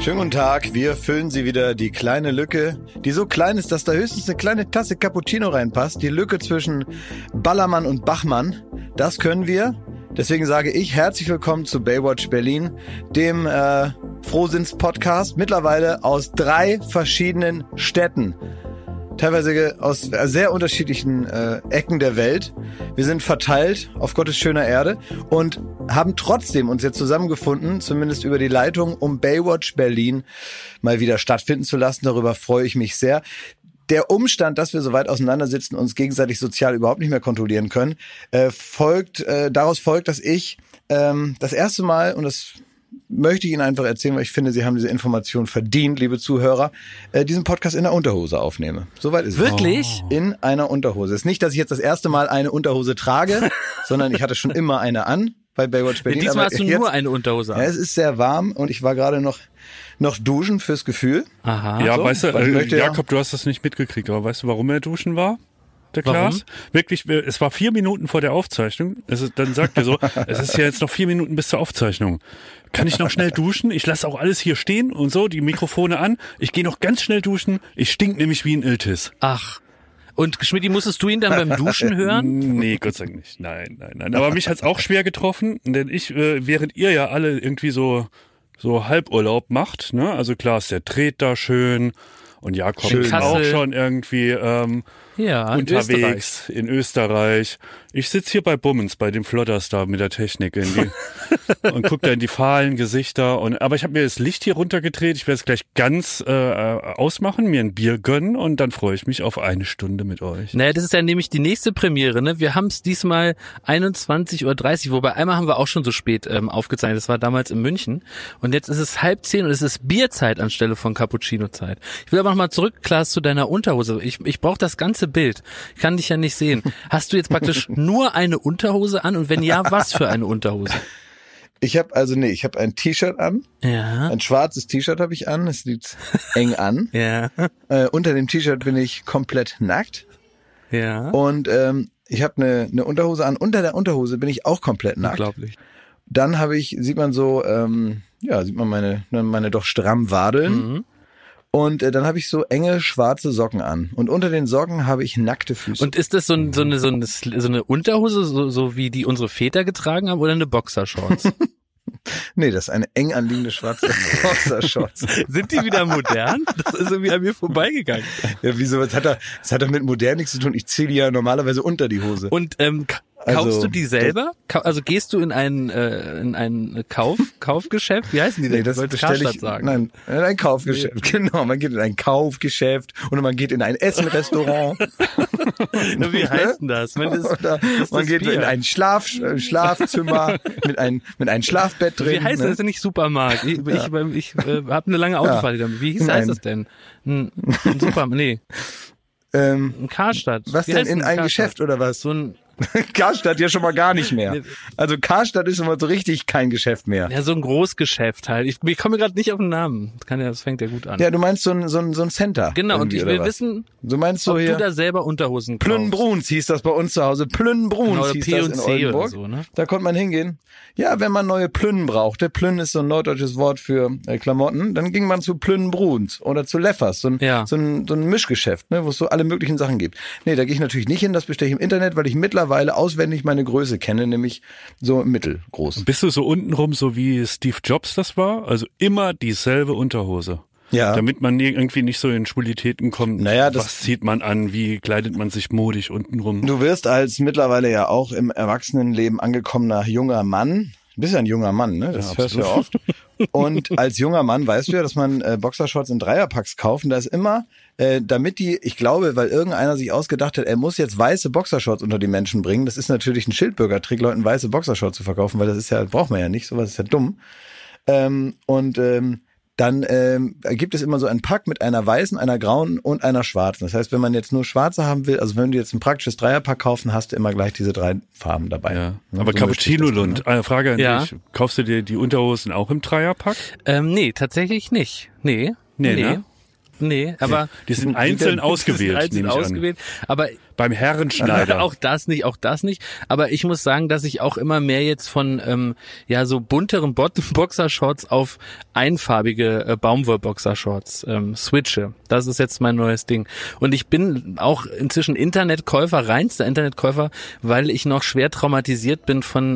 Schönen guten Tag, wir füllen Sie wieder die kleine Lücke, die so klein ist, dass da höchstens eine kleine Tasse Cappuccino reinpasst. Die Lücke zwischen Ballermann und Bachmann, das können wir. Deswegen sage ich herzlich willkommen zu Baywatch Berlin, dem Frohsinns-Podcast, mittlerweile aus 3 verschiedenen Städten. Teilweise aus sehr unterschiedlichen Ecken der Welt. Wir sind verteilt auf Gottes schöner Erde und haben trotzdem uns jetzt zusammengefunden, zumindest über die Leitung, um Baywatch Berlin mal wieder stattfinden zu lassen. Darüber freue ich mich sehr. Der Umstand, dass wir so weit auseinandersitzen, uns gegenseitig sozial überhaupt nicht mehr kontrollieren können, daraus folgt, dass ich das erste Mal, und das möchte ich Ihnen einfach erzählen, weil ich finde, Sie haben diese Information verdient, liebe Zuhörer, diesen Podcast in der Unterhose aufnehme. Soweit ist es. Wirklich? In einer Unterhose. Es ist nicht, dass ich jetzt das erste Mal eine Unterhose trage, sondern ich hatte schon immer eine an bei Baywatch Berlin. Diesmal hast du jetzt, nur eine Unterhose an. Ja, es ist sehr warm und ich war gerade noch duschen fürs Gefühl. Aha. Ja, so, weißt du, möchte Jakob, du hast das nicht mitgekriegt, aber weißt du, warum er duschen war? Der Klaas? Warum? Wirklich, es war 4 Minuten vor der Aufzeichnung. Dann sagt er so, es ist ja jetzt noch 4 Minuten bis zur Aufzeichnung. Kann ich noch schnell duschen? Ich lasse auch alles hier stehen und so, die Mikrofone an. Ich gehe noch ganz schnell duschen. Ich stink nämlich wie ein Iltis. Ach. Und Schmidti, musstest du ihn dann beim Duschen hören? Nee, Gott sei Dank nicht. Nein. Aber mich hat's auch schwer getroffen, denn ich, während ihr ja alle irgendwie so Halburlaub macht, ne? Also Klaas, der dreht da schön und Jakob ist auch schon irgendwie unterwegs in Österreich. Ich sitz hier bei Bummens, bei dem Flodders da mit der Technik und guck da in die fahlen Gesichter. Aber ich habe mir das Licht hier runtergedreht. Ich werde es gleich ganz ausmachen, mir ein Bier gönnen und dann freue ich mich auf 1 Stunde mit euch. Naja, das ist ja nämlich die nächste Premiere, ne? Wir haben es diesmal 21:30 Uhr, wobei einmal haben wir auch schon so spät aufgezeichnet. Das war damals in München. Und jetzt ist es 9:30 und es ist Bierzeit anstelle von Cappuccino-Zeit. Ich will aber nochmal zurück, Klaas, zu deiner Unterhose. Ich brauche das ganze Bild. Ich kann dich ja nicht sehen. Hast du jetzt praktisch nur eine Unterhose an? Und wenn ja, was für eine Unterhose? Ich habe ein T-Shirt an. Ja. Ein schwarzes T-Shirt habe ich an. Es liegt eng an. Ja. Unter dem T-Shirt bin ich komplett nackt. Ja. Und ich habe eine Unterhose an. Unter der Unterhose bin ich auch komplett nackt. Unglaublich. Dann sieht man meine doch stramm Wadeln. Mhm. Und dann habe ich so enge schwarze Socken an. Und unter den Socken habe ich nackte Füße. Und ist das so eine Unterhose, so wie die unsere Väter getragen haben, oder eine Boxershorts? Nee, das ist eine eng anliegende schwarze Boxershorts. Sind die wieder modern? Das ist irgendwie an mir vorbeigegangen. Ja, wieso? Das hat doch mit modern nichts zu tun. Ich ziehe die ja normalerweise unter die Hose. Und kaufst du die selber? Also gehst du in ein Kaufgeschäft? Wie heißen die denn? Nee, das bestelle ich. Sagen. Nein, in ein Kaufgeschäft. Nee. Genau, man geht in ein Kaufgeschäft oder man geht in ein Essenrestaurant. Wie heißt denn das? Man geht in ein Schlafzimmer mit einem Schlafbett drin. Wie heißt das? Das ist ja nicht Supermarkt. Ich habe eine lange Autofahrt. Wie heißt das denn? Ein Supermarkt? Nee. Ein Karstadt. Was denn, in ein Geschäft oder was? So ein Karstadt ja schon mal gar nicht mehr. Also Karstadt ist immer so richtig kein Geschäft mehr. Ja, so ein Großgeschäft halt. Ich komme gerade nicht auf den Namen. Das fängt ja gut an. Ja, du meinst so ein Center. Genau, und ich will wissen, du meinst so ob hier, du da selber Unterhosen kaufst. Plünnbruns hieß das bei uns zu Hause. Plünnbruns hieß das in Oldenburg. So, ne? Da konnte man hingehen. Ja, wenn man neue Plünnen brauchte. Plünn ist so ein norddeutsches Wort für Klamotten. Dann ging man zu Plünnbruns oder zu Leffers. So ein Mischgeschäft, ne, wo es so alle möglichen Sachen gibt. Nee, da gehe ich natürlich nicht hin. Das bestelle ich im Internet, weil ich mittlerweile auswendig meine Größe kenne, nämlich so mittelgroß. Bist du so untenrum, so wie Steve Jobs das war? Also immer dieselbe Unterhose. Ja. Damit man irgendwie nicht so in Schwulitäten kommt. Naja, was zieht man an? Wie kleidet man sich modisch untenrum? Du wirst als mittlerweile ja auch im Erwachsenenleben angekommener junger Mann, du bist ja ein junger Mann, ne? Das hörst du ja oft. Und als junger Mann weißt du ja, dass man Boxershorts in Dreierpacks kauft. Und da ist immer, ich glaube, weil irgendeiner sich ausgedacht hat, er muss jetzt weiße Boxershorts unter die Menschen bringen. Das ist natürlich ein Schildbürgertrick, Leuten weiße Boxershorts zu verkaufen, weil braucht man ja nicht, sowas ist ja dumm. Dann gibt es immer so einen Pack mit einer weißen, einer grauen und einer schwarzen. Das heißt, wenn man jetzt nur schwarze haben will, also wenn du jetzt ein praktisches Dreierpack kaufen, hast du immer gleich diese 3 Farben dabei. Ja. Aber so Cappuccino Lund, eine Frage an dich. Kaufst du dir die Unterhosen auch im Dreierpack? Nee, tatsächlich nicht. Nee. Ne? Nee, aber die sind einzeln ausgewählt. Aber Beim Herrenschneider. Auch das nicht. Aber ich muss sagen, dass ich auch immer mehr jetzt von so bunteren Boxershorts auf einfarbige Baumwoll-Boxershorts switche. Das ist jetzt mein neues Ding. Und ich bin auch inzwischen reinster Internetkäufer, weil ich noch schwer traumatisiert bin von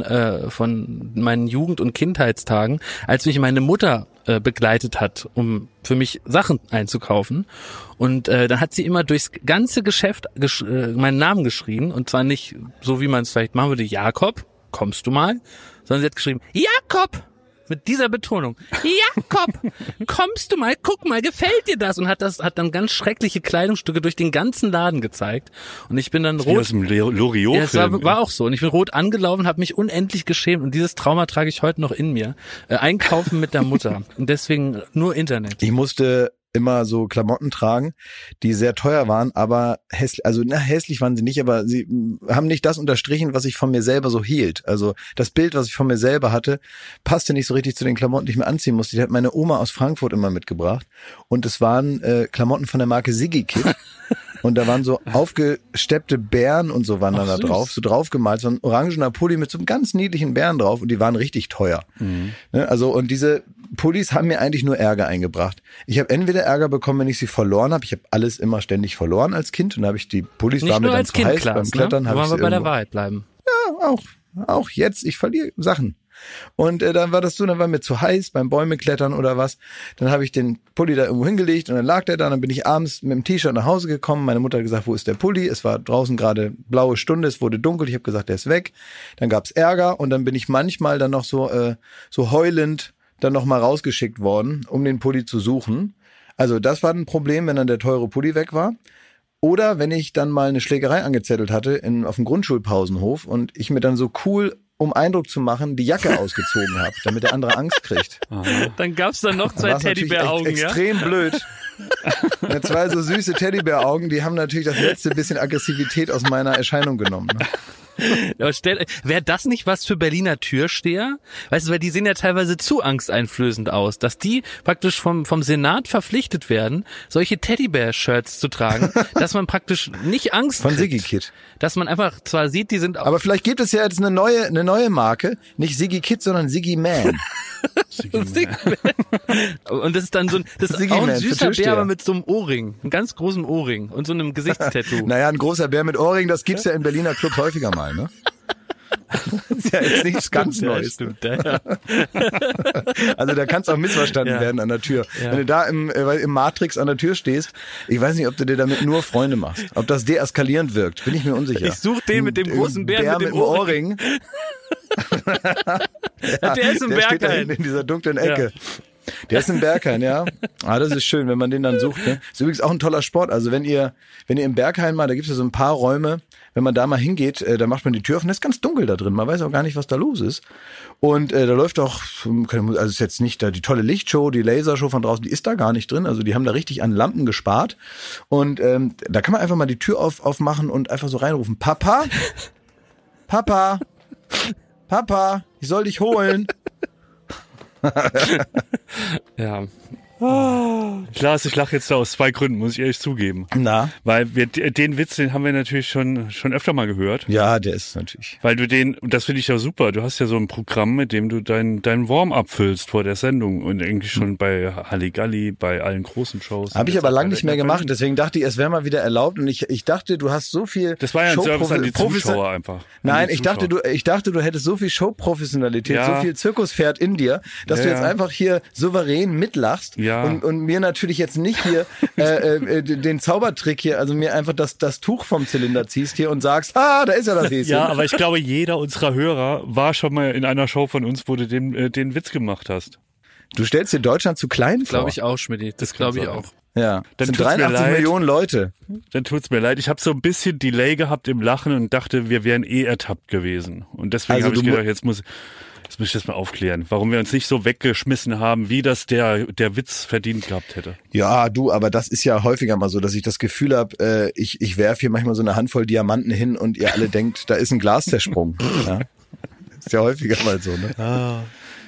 meinen Jugend- und Kindheitstagen, als mich meine Mutter begleitet hat, um für mich Sachen einzukaufen. Und dann hat sie immer durchs ganze Geschäft meinen Namen geschrien. Und zwar nicht so, wie man es vielleicht machen würde, Jakob, kommst du mal? Sondern sie hat geschrieben, Jakob! Mit dieser Betonung. Jakob, kommst du mal, guck mal, gefällt dir das? Und hat dann ganz schreckliche Kleidungsstücke durch den ganzen Laden gezeigt. Und ich bin dann rot. Wie aus dem Loriot-Film. Ja, es war auch so. Und ich bin rot angelaufen, habe mich unendlich geschämt. Und dieses Trauma trage ich heute noch in mir. Einkaufen mit der Mutter. Und deswegen nur Internet. Ich musste immer so Klamotten tragen, die sehr teuer waren, aber hässlich waren sie nicht, aber sie haben nicht das unterstrichen, was ich von mir selber so hielt. Also das Bild, was ich von mir selber hatte, passte nicht so richtig zu den Klamotten, die ich mir anziehen musste. Die hat meine Oma aus Frankfurt immer mitgebracht und es waren Klamotten von der Marke Siggi Kid. Und da waren so aufgesteppte Bären und so waren dann da drauf, so draufgemalt, so ein orangener Pulli mit so einem ganz niedlichen Bären drauf und die waren richtig teuer. Mhm. Also und diese Pullis haben mir eigentlich nur Ärger eingebracht. Ich habe entweder Ärger bekommen, wenn ich sie verloren habe. Ich habe alles immer ständig verloren als Kind und dann habe ich die Pullis, nicht war mir nur dann als zu Kind, heiß Klaas, beim Klettern. Ne? Wollen wir bei der Wahrheit bleiben? Ja, auch jetzt. Ich verliere Sachen. Und dann war das so, dann war mir zu heiß beim Bäume klettern oder was. Dann habe ich den Pulli da irgendwo hingelegt und dann lag der da. Dann bin ich abends mit dem T-Shirt nach Hause gekommen. Meine Mutter hat gesagt, wo ist der Pulli? Es war draußen gerade blaue Stunde, es wurde dunkel. Ich habe gesagt, der ist weg. Dann gab's Ärger und dann bin ich manchmal dann noch so heulend dann noch mal rausgeschickt worden, um den Pulli zu suchen. Also das war ein Problem, wenn dann der teure Pulli weg war. Oder wenn ich dann mal eine Schlägerei angezettelt hatte auf dem Grundschulpausenhof und ich mir dann so cool, um Eindruck zu machen, die Jacke ausgezogen habe, damit der andere Angst kriegt. Dann gab's dann noch zwei Teddybär-Augen, ja? Extrem blöd. Ja, zwei so süße Teddybär-Augen, die haben natürlich das letzte bisschen Aggressivität aus meiner Erscheinung genommen. Ne? Wäre das nicht was für Berliner Türsteher? Weißt du, weil die sehen ja teilweise zu angsteinflößend aus, dass die praktisch vom Senat verpflichtet werden, solche Teddybär-Shirts zu tragen, dass man praktisch nicht Angst von kriegt. Siggi Kid. Dass man einfach zwar sieht, die sind auch... Aber vielleicht gibt es ja jetzt eine neue Marke, nicht Siggi Kid, sondern Siggi Man. Und das ist dann so das ist auch ein süßer Bär, aber mit so einem Ohrring, einem ganz großen Ohrring und so einem Gesichtstattoo. Naja, ein großer Bär mit Ohrring, das gibt's ja in Berliner Club häufiger mal, ne? Das ist ja jetzt nichts ganz Neues. Stimmt, ja. Also da kann es auch missverstanden werden an der Tür. Ja. Wenn du da im Matrix an der Tür stehst, ich weiß nicht, ob du dir damit nur Freunde machst. Ob das deeskalierend wirkt, bin ich mir unsicher. Ich suche den mit dem großen Bär mit dem Ohrring. Ja, der ist im Berghain. Steht da hinten in dieser dunklen Ecke. Ja. Der ist im Berghain, ja. Das ist schön, wenn man den dann sucht. Ne? Ist übrigens auch ein toller Sport. Also wenn ihr im Berghain mal, da gibt es ja so ein paar Räume, wenn man da mal hingeht, da macht man die Tür auf und es ist ganz dunkel da drin. Man weiß auch gar nicht, was da los ist. Und da läuft auch, also ist jetzt nicht da die tolle Lichtshow, die Lasershow von draußen, die ist da gar nicht drin. Also die haben da richtig an Lampen gespart. Und da kann man einfach mal die Tür aufmachen und einfach so reinrufen. Papa, ich soll dich holen. Ja. Klaas, ich lache jetzt da aus 2 Gründen, muss ich ehrlich zugeben. Na? Weil den Witz, den haben wir natürlich schon öfter mal gehört. Ja, der ist natürlich. Weil du und das finde ich ja super, du hast ja so ein Programm, mit dem du deinen Warm-up füllst vor der Sendung und irgendwie schon bei Halligalli, bei allen großen Shows. Habe ich aber lange nicht mehr gemacht, deswegen dachte ich, es wäre mal wieder erlaubt und ich dachte, du hast so viel. Das war ja ein Service an die Zuschauer einfach. Nein, ich dachte, du hättest so viel Showprofessionalität, so viel Zirkuspferd in dir, dass du jetzt einfach hier souverän mitlachst. Ja. Und mir natürlich jetzt nicht hier den Zaubertrick hier, also mir einfach das Tuch vom Zylinder ziehst hier und sagst, da ist ja das Häschen. Ja, aber ich glaube, jeder unserer Hörer war schon mal in einer Show von uns, wo du den Witz gemacht hast. Du stellst dir Deutschland zu klein vor. Glaube ich auch, Schmidti. Das glaube ich auch. Ja, das sind 83 Millionen Leute. Dann tut's mir leid. Ich habe so ein bisschen Delay gehabt im Lachen und dachte, wir wären ertappt gewesen. Und deswegen habe ich gedacht, jetzt muss ich das mal aufklären, warum wir uns nicht so weggeschmissen haben, wie das der Witz verdient gehabt hätte. Ja, aber das ist ja häufiger mal so, dass ich das Gefühl habe, ich werfe hier manchmal so eine Handvoll Diamanten hin und ihr alle denkt, da ist ein Glas zersprungen. Ja? Ist ja häufiger mal so, ne?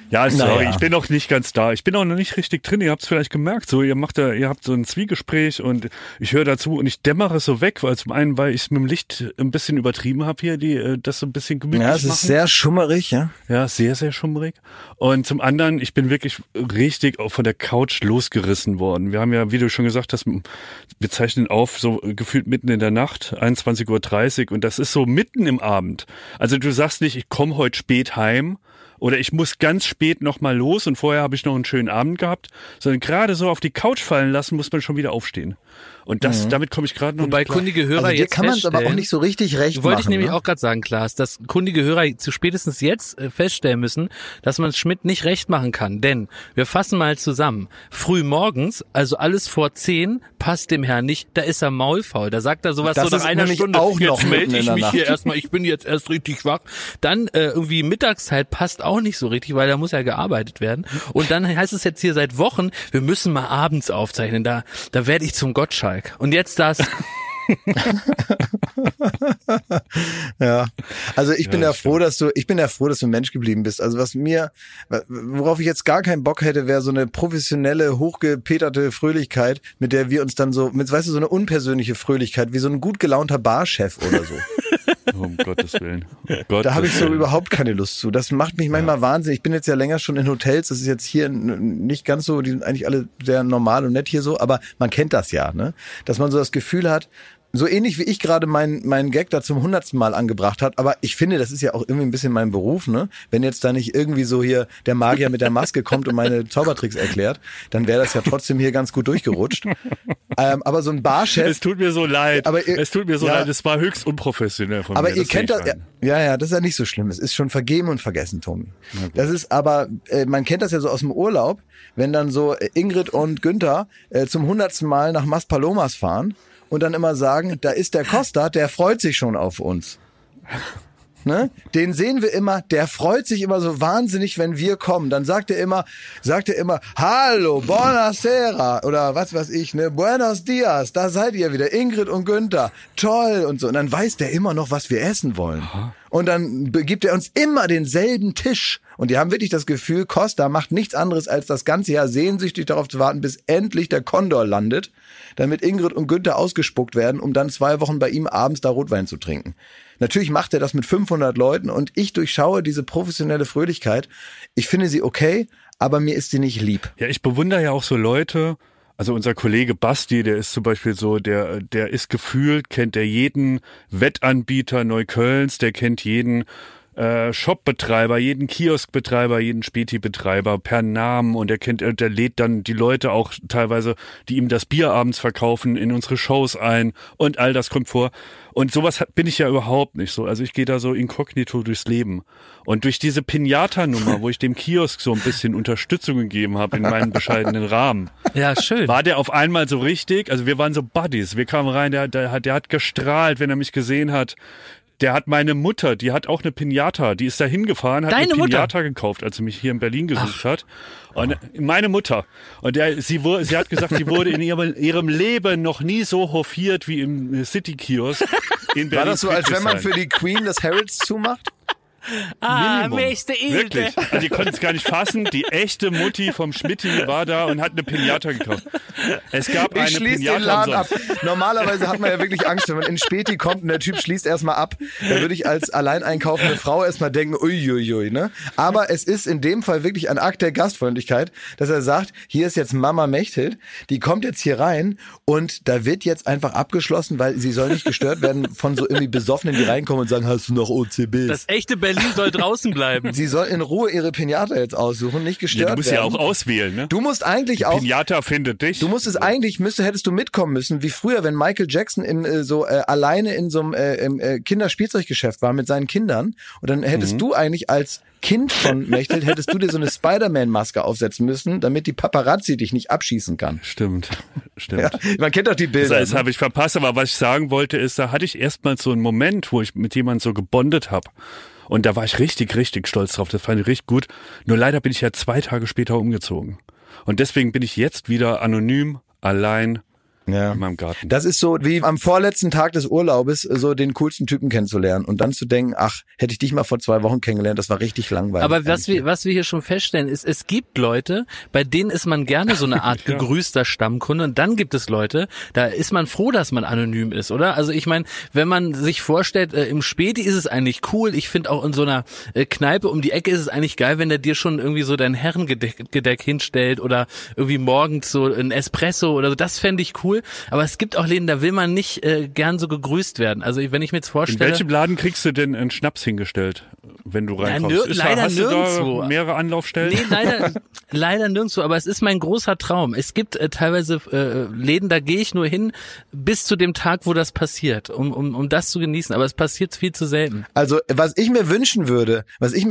Ja, sorry, Naja. ich bin noch nicht ganz da. Ich bin auch noch nicht richtig drin. Ihr habt es vielleicht gemerkt. So, ihr habt so ein Zwiegespräch und ich höre dazu und ich dämmere so weg, weil zum einen, weil ich es mit dem Licht ein bisschen übertrieben habe hier, das so ein bisschen gemütlich Ja, es ist machen. sehr schummerig, ja. Ja, sehr, sehr schummrig. Und zum anderen, ich bin wirklich richtig auch von der Couch losgerissen worden. Wir haben ja, wie du schon gesagt hast, wir zeichnen auf, so gefühlt mitten in der Nacht, 21:30 Uhr und das ist so mitten im Abend. Also du sagst nicht, ich komme heute spät heim oder ich muss ganz spät nochmal los und vorher habe ich noch einen schönen Abend gehabt, sondern gerade so auf die Couch fallen lassen, muss man schon wieder aufstehen. Und damit komme ich gerade noch Wobei nicht klar. kundige Hörer Also dir jetzt kann man es aber auch feststellen- nicht so richtig recht Wollte machen. ich nämlich ne? auch gerade sagen, Klaas, dass kundige Hörer zu spätestens jetzt feststellen müssen, dass man es Schmidt nicht recht machen kann. Denn wir fassen mal zusammen. Früh morgens, also alles vor 10, passt dem Herrn nicht. Da ist er maulfaul. Da sagt er sowas Das so nach ist einer nämlich Stunde. auch noch Jetzt melde mitten in ich der mich Nacht. hier erstmal. Ich bin jetzt erst richtig wach. Dann irgendwie Mittagszeit passt auch nicht so richtig, weil da muss ja gearbeitet werden. Und dann heißt es jetzt hier seit Wochen, wir müssen mal abends aufzeichnen. Da werde ich zum Gottschalk. Und jetzt das. Ja, also ich bin ja das froh, dass du ein Mensch geblieben bist. Also worauf ich jetzt gar keinen Bock hätte, wäre so eine professionelle, hochgepeterte Fröhlichkeit, mit der wir uns dann so, weißt du, so eine unpersönliche Fröhlichkeit, wie so ein gut gelaunter Barchef oder so. Um Gottes Willen. Da habe ich so überhaupt keine Lust zu. Das macht mich manchmal wahnsinnig. Ich bin jetzt ja länger schon in Hotels. Das ist jetzt hier nicht ganz so, die sind eigentlich alle sehr normal und nett hier so, aber man kennt das ja, ne? Dass man so das Gefühl hat, so ähnlich wie ich gerade meinen Gag da zum 100. Mal angebracht hat, aber ich finde, das ist ja auch irgendwie ein bisschen mein Beruf, ne? Wenn jetzt da nicht irgendwie so hier der Magier mit der Maske kommt und meine Zaubertricks erklärt, dann wäre das ja trotzdem hier ganz gut durchgerutscht. Aber so ein Barchef... Es tut mir so leid. Aber es tut mir so leid. Es war höchst unprofessionell von mir. Aber ihr Das kennt sehe das, ich ein. ja, das ist ja nicht so schlimm. Es ist schon vergeben und vergessen, Tommy. Das ist aber, man kennt das ja so aus dem Urlaub, wenn dann so Ingrid und Günther zum 100. Mal nach Maspalomas fahren und dann immer sagen, da ist der Costa, der freut sich schon auf uns. Ne? Den sehen wir immer, der freut sich immer so wahnsinnig, wenn wir kommen. Dann sagt er immer, hallo, buonasera, oder was weiß ich, ne, buenos dias, da seid ihr wieder, Ingrid und Günther, toll und so. Und dann weiß der immer noch, was wir essen wollen. Und dann gibt er uns immer denselben Tisch. Und die haben wirklich das Gefühl, Costa macht nichts anderes, als das ganze Jahr sehnsüchtig darauf zu warten, bis endlich der Kondor landet, damit Ingrid und Günther ausgespuckt werden, um dann 2 Wochen bei ihm abends da Rotwein zu trinken. Natürlich macht er das mit 500 Leuten und ich durchschaue diese professionelle Fröhlichkeit. Ich finde sie okay, aber mir ist sie nicht lieb. Ja, ich bewundere ja auch so Leute, also unser Kollege Basti, der ist zum Beispiel so, der ist gefühlt, kennt er jeden Wettanbieter Neuköllns, der kennt jeden Shopbetreiber, jeden Kioskbetreiber, jeden Späti-Betreiber per Namen und der lädt dann die Leute auch teilweise, die ihm das Bier abends verkaufen, in unsere Shows ein und all das kommt vor. Und sowas bin ich ja überhaupt nicht so. Also ich gehe da so inkognito durchs Leben. Und durch diese Pinata-Nummer, wo ich dem Kiosk so ein bisschen Unterstützung gegeben habe in meinem bescheidenen Rahmen, Ja, schön. war der auf einmal so richtig, also wir waren so Buddies. Wir kamen rein, der hat gestrahlt, wenn er mich gesehen hat. Der hat meine Mutter, die hat auch eine Pinata, die ist da hingefahren, hat Deine eine Mutter? Pinata gekauft, als sie mich hier in Berlin gesucht hat. Und meine Mutter. Und sie hat gesagt, sie wurde in ihrem Leben noch nie so hofiert wie im City-Kiosk in Berlin. War das so, als wenn man Friedrichshain. für die Queen des Harrods zumacht? Minimum. Meister Ilse. Wirklich. Also die konnten es gar nicht fassen. Die echte Mutti vom Schmitti war da und hat eine Pinata gekauft. Es gab Ich eine schließe den Pinata Laden ab. umsonst. Normalerweise hat man ja wirklich Angst, wenn man in Späti kommt und der Typ schließt erstmal ab. Da würde ich als allein einkaufende Frau erstmal denken, uiuiui, ne? Aber es ist in dem Fall wirklich ein Akt der Gastfreundlichkeit, dass er sagt, hier ist jetzt Mama Mechthild, die kommt jetzt hier rein und da wird jetzt einfach abgeschlossen, weil sie soll nicht gestört werden von so irgendwie Besoffenen, die reinkommen und sagen, hast du noch OCB? Das echte Berlin soll draußen bleiben. Sie soll in Ruhe ihre Pinata jetzt aussuchen, nicht gestört Ja, du musst ja werden. auch auswählen, ne? Du musst eigentlich auch Pinata findet dich. Du musstest eigentlich, hättest du mitkommen müssen, wie früher, wenn Michael Jackson alleine in so einem Kinderspielzeuggeschäft war mit seinen Kindern. Und dann hättest du eigentlich als Kind von Mechthild, hättest du dir so eine Spider-Man-Maske aufsetzen müssen, damit die Paparazzi dich nicht abschießen kann. Stimmt. Ja, man kennt doch die Bilder. Das habe ich verpasst, aber was ich sagen wollte ist, da hatte ich erstmal so einen Moment, wo ich mit jemandem so gebondet habe. Und da war ich richtig, richtig stolz drauf. Das fand ich richtig gut. Nur leider bin ich ja 2 Tage später umgezogen. Und deswegen bin ich jetzt wieder anonym, allein Ja. in meinem Garten. Das ist so wie am vorletzten Tag des Urlaubes so den coolsten Typen kennenzulernen und dann zu denken, ach, hätte ich dich mal vor 2 Wochen kennengelernt, das war richtig langweilig. Aber was wir hier schon feststellen, ist, es gibt Leute, bei denen ist man gerne so eine Art gegrüßter Stammkunde und dann gibt es Leute, da ist man froh, dass man anonym ist, oder? Also ich meine, wenn man sich vorstellt, im Späti ist es eigentlich cool, ich finde auch in so einer Kneipe um die Ecke ist es eigentlich geil, wenn der dir schon irgendwie so dein Herrengedeck hinstellt oder irgendwie morgens so ein Espresso oder so, das fände ich cool. Aber es gibt auch Läden, da will man nicht gern so gegrüßt werden. Also wenn ich mir jetzt vorstelle... In welchem Laden kriegst du denn einen Schnaps hingestellt, wenn du reinkommst? Leider hast nirgendwo. Du da mehrere Anlaufstellen? Nee, leider nirgendwo. Aber es ist mein großer Traum. Es gibt teilweise Läden, da gehe ich nur hin bis zu dem Tag, wo das passiert, um das zu genießen. Aber es passiert viel zu selten. Also was ich mir wünschen würde,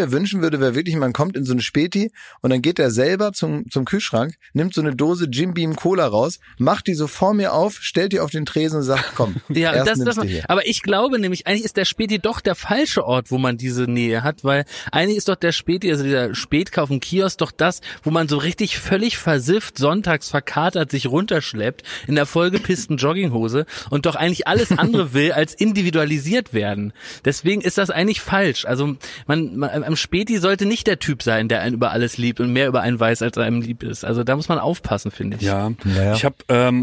wäre wirklich, man kommt in so eine Späti und dann geht er selber zum Kühlschrank, nimmt so eine Dose Jim Beam Cola raus, macht die so vor mir auf, stellt die auf den Tresen und sagt, komm, ja, erst nimmst du hier. Aber ich glaube nämlich, eigentlich ist der Späti doch der falsche Ort, wo man diese Nähe hat, weil eigentlich ist doch der Späti, also dieser Spätkauf im Kiosk, doch das, wo man so richtig völlig versifft sonntags verkatert sich runterschleppt in der vollgepissten Jogginghose und doch eigentlich alles andere will als individualisiert werden. Deswegen ist das eigentlich falsch. Also man am Späti sollte nicht der Typ sein, der einen über alles liebt und mehr über einen weiß, als er einem lieb ist. Also da muss man aufpassen, finde ich. Ja. Ich habe,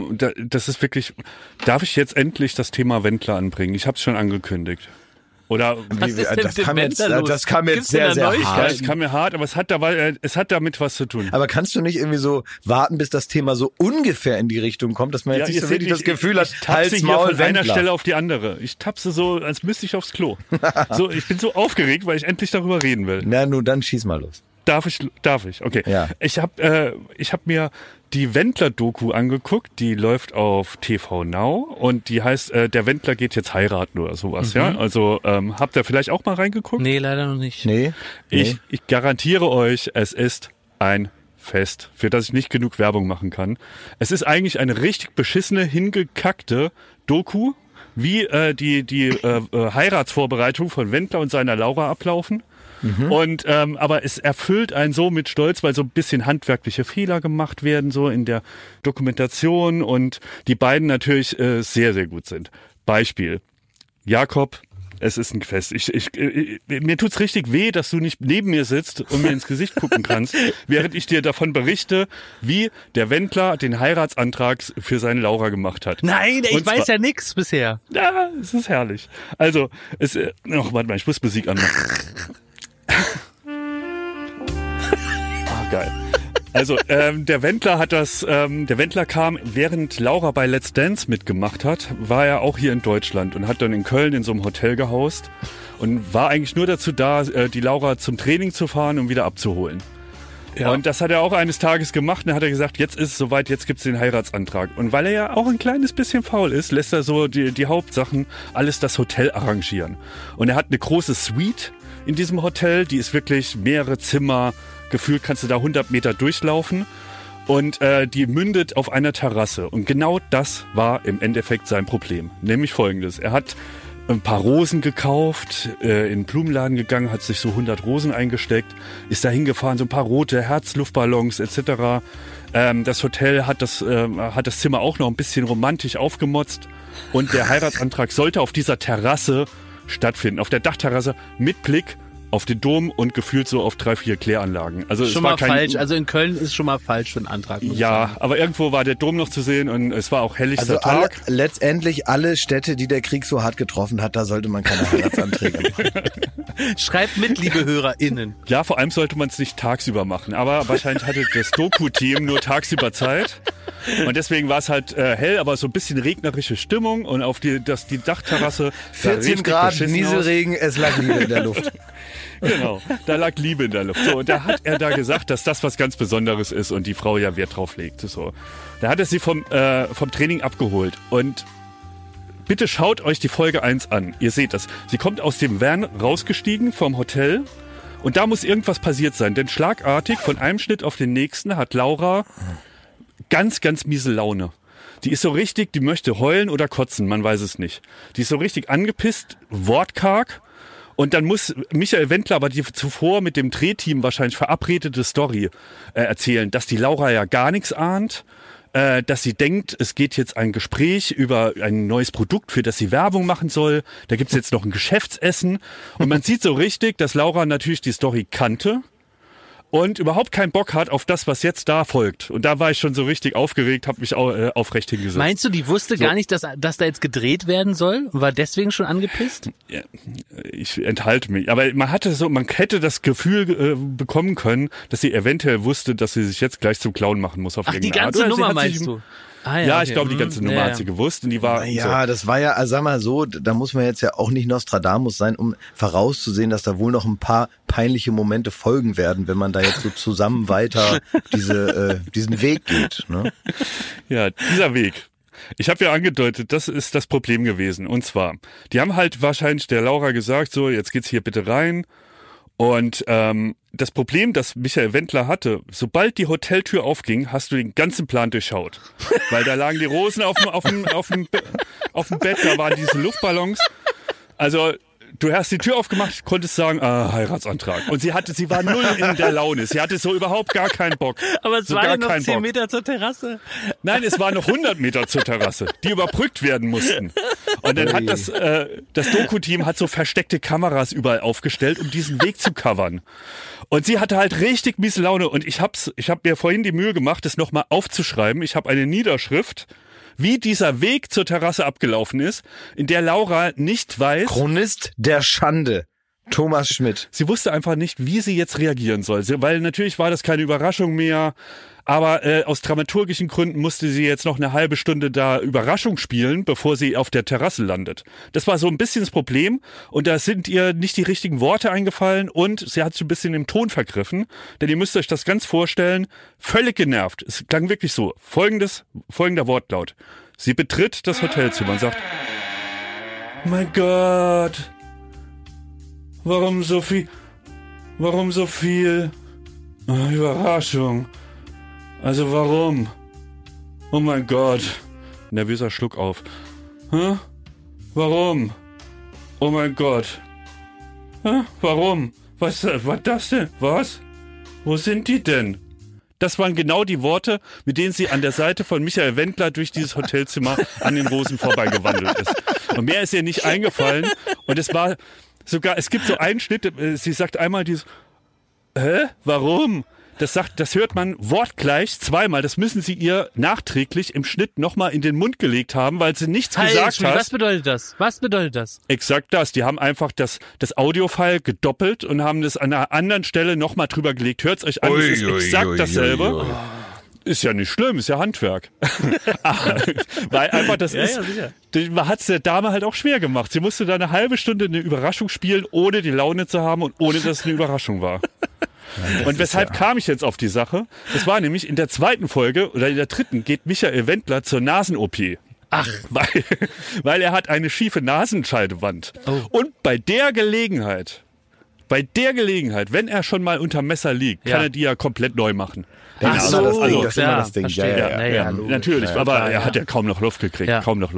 das ist wirklich, darf ich jetzt endlich das Thema Wendler anbringen? Ich habe es schon angekündigt. Oder das kam jetzt sehr, sehr hart. Es kam mir hart, aber es hat damit was zu tun. Aber kannst du nicht irgendwie so warten, bis das Thema so ungefähr in die Richtung kommt, dass man jetzt nicht so wirklich das Gefühl hat, Hals, Maul, von einer Stelle auf die andere. Ich tapse so, als müsste ich aufs Klo. So, ich bin so aufgeregt, weil ich endlich darüber reden will. Na, nun, dann schieß mal los. Darf ich? Okay. Ja. Ich hab mir die Wendler-Doku angeguckt, die läuft auf TV Now und die heißt, der Wendler geht jetzt heiraten oder sowas, ja? Also, habt ihr vielleicht auch mal reingeguckt? Nee, leider noch nicht. Nee. Ich garantiere euch, es ist ein Fest, für das ich nicht genug Werbung machen kann. Es ist eigentlich eine richtig beschissene, hingekackte Doku, wie die Heiratsvorbereitung von Wendler und seiner Laura ablaufen. Und aber es erfüllt einen so mit Stolz, weil so ein bisschen handwerkliche Fehler gemacht werden, so in der Dokumentation und die beiden natürlich sehr, sehr gut sind. Beispiel, Jakob, es ist ein Fest. Mir tut's richtig weh, dass du nicht neben mir sitzt und mir ins Gesicht gucken kannst, während ich dir davon berichte, wie der Wendler den Heiratsantrag für seine Laura gemacht hat. Nein, ich weiß ja nix bisher. Ja, es ist herrlich. Also, warte mal, ich muss Musik anmachen. Geil. Also der Wendler kam, während Laura bei Let's Dance mitgemacht hat, war er auch hier in Deutschland und hat dann in Köln in so einem Hotel gehaust und war eigentlich nur dazu da, die Laura zum Training zu fahren und wieder abzuholen. Ja. Und das hat er auch eines Tages gemacht und dann hat er gesagt, jetzt ist es soweit, jetzt gibt's den Heiratsantrag. Und weil er ja auch ein kleines bisschen faul ist, lässt er so die Hauptsachen, alles das Hotel arrangieren. Und er hat eine große Suite in diesem Hotel, die ist wirklich mehrere Zimmer, gefühlt kannst du da 100 Meter durchlaufen und die mündet auf einer Terrasse. Und genau das war im Endeffekt sein Problem, nämlich folgendes. Er hat ein paar Rosen gekauft, in den Blumenladen gegangen, hat sich so 100 Rosen eingesteckt, ist da hingefahren, so ein paar rote Herzluftballons etc. Das Hotel hat das Zimmer auch noch ein bisschen romantisch aufgemotzt und der Heiratsantrag sollte auf dieser Terrasse stattfinden, auf der Dachterrasse mit Blick auf den Dom und gefühlt so auf 3-4 Kläranlagen. Also schon es war mal falsch. Also in Köln ist schon mal falsch für einen Antrag. Ja, aber irgendwo war der Dom noch zu sehen und es war auch helligster Tag. Letztendlich alle Städte, die der Krieg so hart getroffen hat, da sollte man keine Heiratsanträge machen. Schreibt mit, liebe HörerInnen. Ja, vor allem sollte man es nicht tagsüber machen. Aber wahrscheinlich hatte das Doku-Team nur tagsüber Zeit. Und deswegen war es halt hell, aber so ein bisschen regnerische Stimmung und auf die Dachterrasse 14 Grad, Nieselregen, es lag Liebe in der Luft. Genau, da lag Liebe in der Luft. So, und da hat er da gesagt, dass das was ganz Besonderes ist und die Frau ja Wert drauf legt. So. Da hat er sie vom Training abgeholt und bitte schaut euch die Folge 1 an. Ihr seht das. Sie kommt aus dem Van rausgestiegen vom Hotel und da muss irgendwas passiert sein, denn schlagartig von einem Schnitt auf den nächsten hat Laura ganz, ganz miese Laune. Die ist so richtig, die möchte heulen oder kotzen, man weiß es nicht. Die ist so richtig angepisst, wortkarg. Und dann muss Michael Wendler aber die zuvor mit dem Drehteam wahrscheinlich verabredete Story erzählen, dass die Laura ja gar nichts ahnt, dass sie denkt, es geht jetzt ein Gespräch über ein neues Produkt, für das sie Werbung machen soll. Da gibt's jetzt noch ein Geschäftsessen. Und man sieht so richtig, dass Laura natürlich die Story kannte und überhaupt keinen Bock hat auf das, was jetzt da folgt. Und da war ich schon so richtig aufgeregt, habe mich auch aufrecht hingesetzt. Meinst du, die wusste gar nicht, dass da jetzt gedreht werden soll und war deswegen schon angepisst? Ja, ich enthalte mich. Aber man hätte das Gefühl bekommen können, dass sie eventuell wusste, dass sie sich jetzt gleich zum Clown machen muss auf irgendeine Art. Die ganze Nummer meinst du? Ah, ja, ich glaube, die ganze Nummer hat sie gewusst und die war. Ja, so. Das war ja, also sag mal so, da muss man jetzt ja auch nicht Nostradamus sein, um vorauszusehen, dass da wohl noch ein paar peinliche Momente folgen werden, wenn man da jetzt so zusammen weiter diesen Weg geht. Ne? Ja, dieser Weg. Ich habe ja angedeutet, das ist das Problem gewesen. Und zwar, die haben halt wahrscheinlich der Laura gesagt, so, jetzt geht's hier bitte rein. Und das Problem, das Michael Wendler hatte, sobald die Hoteltür aufging, hast du den ganzen Plan durchschaut. Weil da lagen die Rosen auf dem Bett, da waren diese Luftballons. Also du hast die Tür aufgemacht, konntest sagen, Heiratsantrag. Und sie war null in der Laune. Sie hatte so überhaupt gar keinen Bock. Aber es war ja noch 10 Meter zur Terrasse. Nein, es waren noch 100 Meter zur Terrasse, die überbrückt werden mussten. Und dann hat das Doku-Team hat so versteckte Kameras überall aufgestellt, um diesen Weg zu covern. Und sie hatte halt richtig miese Laune. Und ich hab mir vorhin die Mühe gemacht, das nochmal aufzuschreiben. Ich habe eine Niederschrift, wie dieser Weg zur Terrasse abgelaufen ist, in der Laura nicht weiß... Chronist der Schande, Thomas Schmidt. Sie wusste einfach nicht, wie sie jetzt reagieren soll, weil natürlich war das keine Überraschung mehr, aber aus dramaturgischen Gründen musste sie jetzt noch eine halbe Stunde da Überraschung spielen, bevor sie auf der Terrasse landet. Das war so ein bisschen das Problem und da sind ihr nicht die richtigen Worte eingefallen und sie hat sich ein bisschen im Ton vergriffen, denn ihr müsst euch das ganz vorstellen, völlig genervt. Es klang wirklich so, folgender Wortlaut. Sie betritt das Hotelzimmer und sagt, mein Gott, warum so viel? Überraschung. Also warum? Oh mein Gott. Nervöser Schluck auf. Hä? Warum? Oh mein Gott. Hä? Warum? Was war das denn? Was? Wo sind die denn? Das waren genau die Worte, mit denen sie an der Seite von Michael Wendler durch dieses Hotelzimmer an den Rosen vorbeigewandelt ist. Und mehr ist ihr nicht eingefallen. Und es gibt so einen Schnitt, sie sagt einmal dieses, warum? Das hört man wortgleich zweimal. Das müssen sie ihr nachträglich im Schnitt nochmal in den Mund gelegt haben, weil sie nichts gesagt hat. Was bedeutet das? Exakt das. Die haben einfach das Audiofile gedoppelt und haben das an einer anderen Stelle nochmal drüber gelegt. Hört's euch an, es ist exakt dasselbe. Ist ja nicht schlimm, ist ja Handwerk. Weil einfach man hat es der Dame halt auch schwer gemacht. Sie musste da eine halbe Stunde eine Überraschung spielen, ohne die Laune zu haben und ohne, dass es eine Überraschung war. Ja, und weshalb kam ich jetzt auf die Sache? Das war nämlich in der zweiten Folge oder in der dritten geht Michael Wendler zur Nasen-OP. Ach. Weil er hat eine schiefe Nasenscheidewand. Oh. Und bei der Gelegenheit, wenn er schon mal unter Messer liegt, kann er die ja komplett neu machen. Ach so, das ist immer das Ding. Ja, natürlich, aber er hat ja kaum noch Luft gekriegt.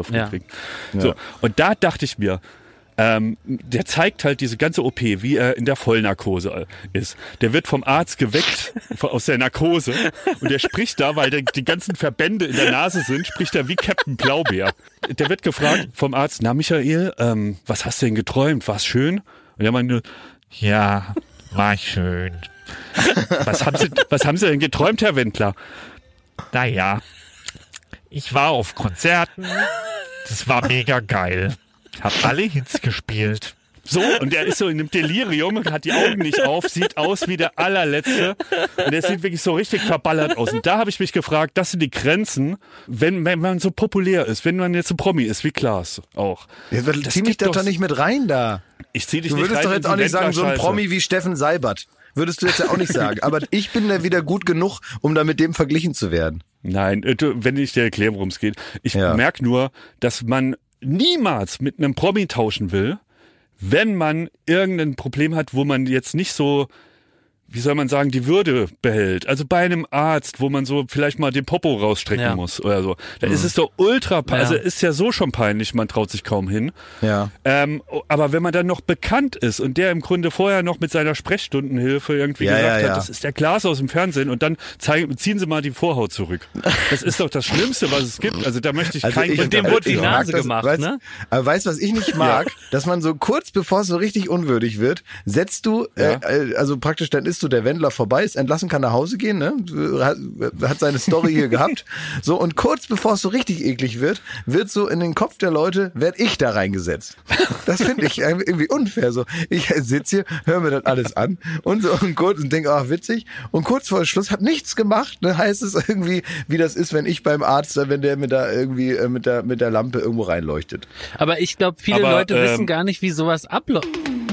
So, und da dachte ich mir, der zeigt halt diese ganze OP, wie er in der Vollnarkose ist. Der wird vom Arzt geweckt aus der Narkose und der spricht da, weil die ganzen Verbände in der Nase sind, spricht er wie Captain Blaubeer. Der wird gefragt vom Arzt, na Michael, was hast du denn geträumt? War's schön? Und er meinte, ja, war schön. Was haben Sie denn geträumt, Herr Wendler? Naja, ich war auf Konzerten, das war mega geil. Hab alle Hits gespielt. So, und er ist so in einem Delirium, hat die Augen nicht auf, sieht aus wie der allerletzte. Und er sieht wirklich so richtig verballert aus. Und da habe ich mich gefragt, das sind die Grenzen, wenn man so populär ist, wenn man jetzt so Promi ist, wie Klaas auch. Ja, zieh mich da doch nicht mit rein da. Ich zieh dich nicht rein. Du würdest doch jetzt auch nicht sagen, so ein Promi wie Steffen Seibert. Würdest du jetzt ja auch nicht sagen. Aber ich bin da wieder gut genug, um da mit dem verglichen zu werden. Nein, wenn ich dir erkläre, worum es geht. Ich merke nur, dass man niemals mit einem Promi tauschen will, wenn man irgendein Problem hat, wo man jetzt nicht so wie soll man sagen, die Würde behält. Also bei einem Arzt, wo man so vielleicht mal den Popo rausstrecken muss oder so. Da ist es doch ultra, also ist ja so schon peinlich, man traut sich kaum hin. Ja. Aber wenn man dann noch bekannt ist und der im Grunde vorher noch mit seiner Sprechstundenhilfe irgendwie gesagt hat, das ist der Klaas aus dem Fernsehen und dann ziehen Sie mal die Vorhaut zurück. Das ist doch das Schlimmste, was es gibt. Also da möchte ich keinen... Und dem wurde die Nase gemacht, ne? Aber weißt du, was ich nicht mag? Dass man so kurz bevor es so richtig unwürdig wird, setzt du, also praktisch dann ist so der Wendler vorbei, ist entlassen, kann nach Hause gehen, ne? Hat seine Story hier gehabt. So, und kurz bevor es so richtig eklig wird so in den Kopf der Leute, werd ich da reingesetzt. Das finde ich irgendwie unfair. So, ich sitze hier, höre mir das alles an und so und denke, ach, witzig. Und kurz vor Schluss hat nichts gemacht, ne? Heißt es irgendwie, wie das ist, wenn ich beim Arzt, wenn der mir da irgendwie mit der Lampe irgendwo reinleuchtet. Aber ich glaube, viele Leute wissen gar nicht, wie sowas abläuft.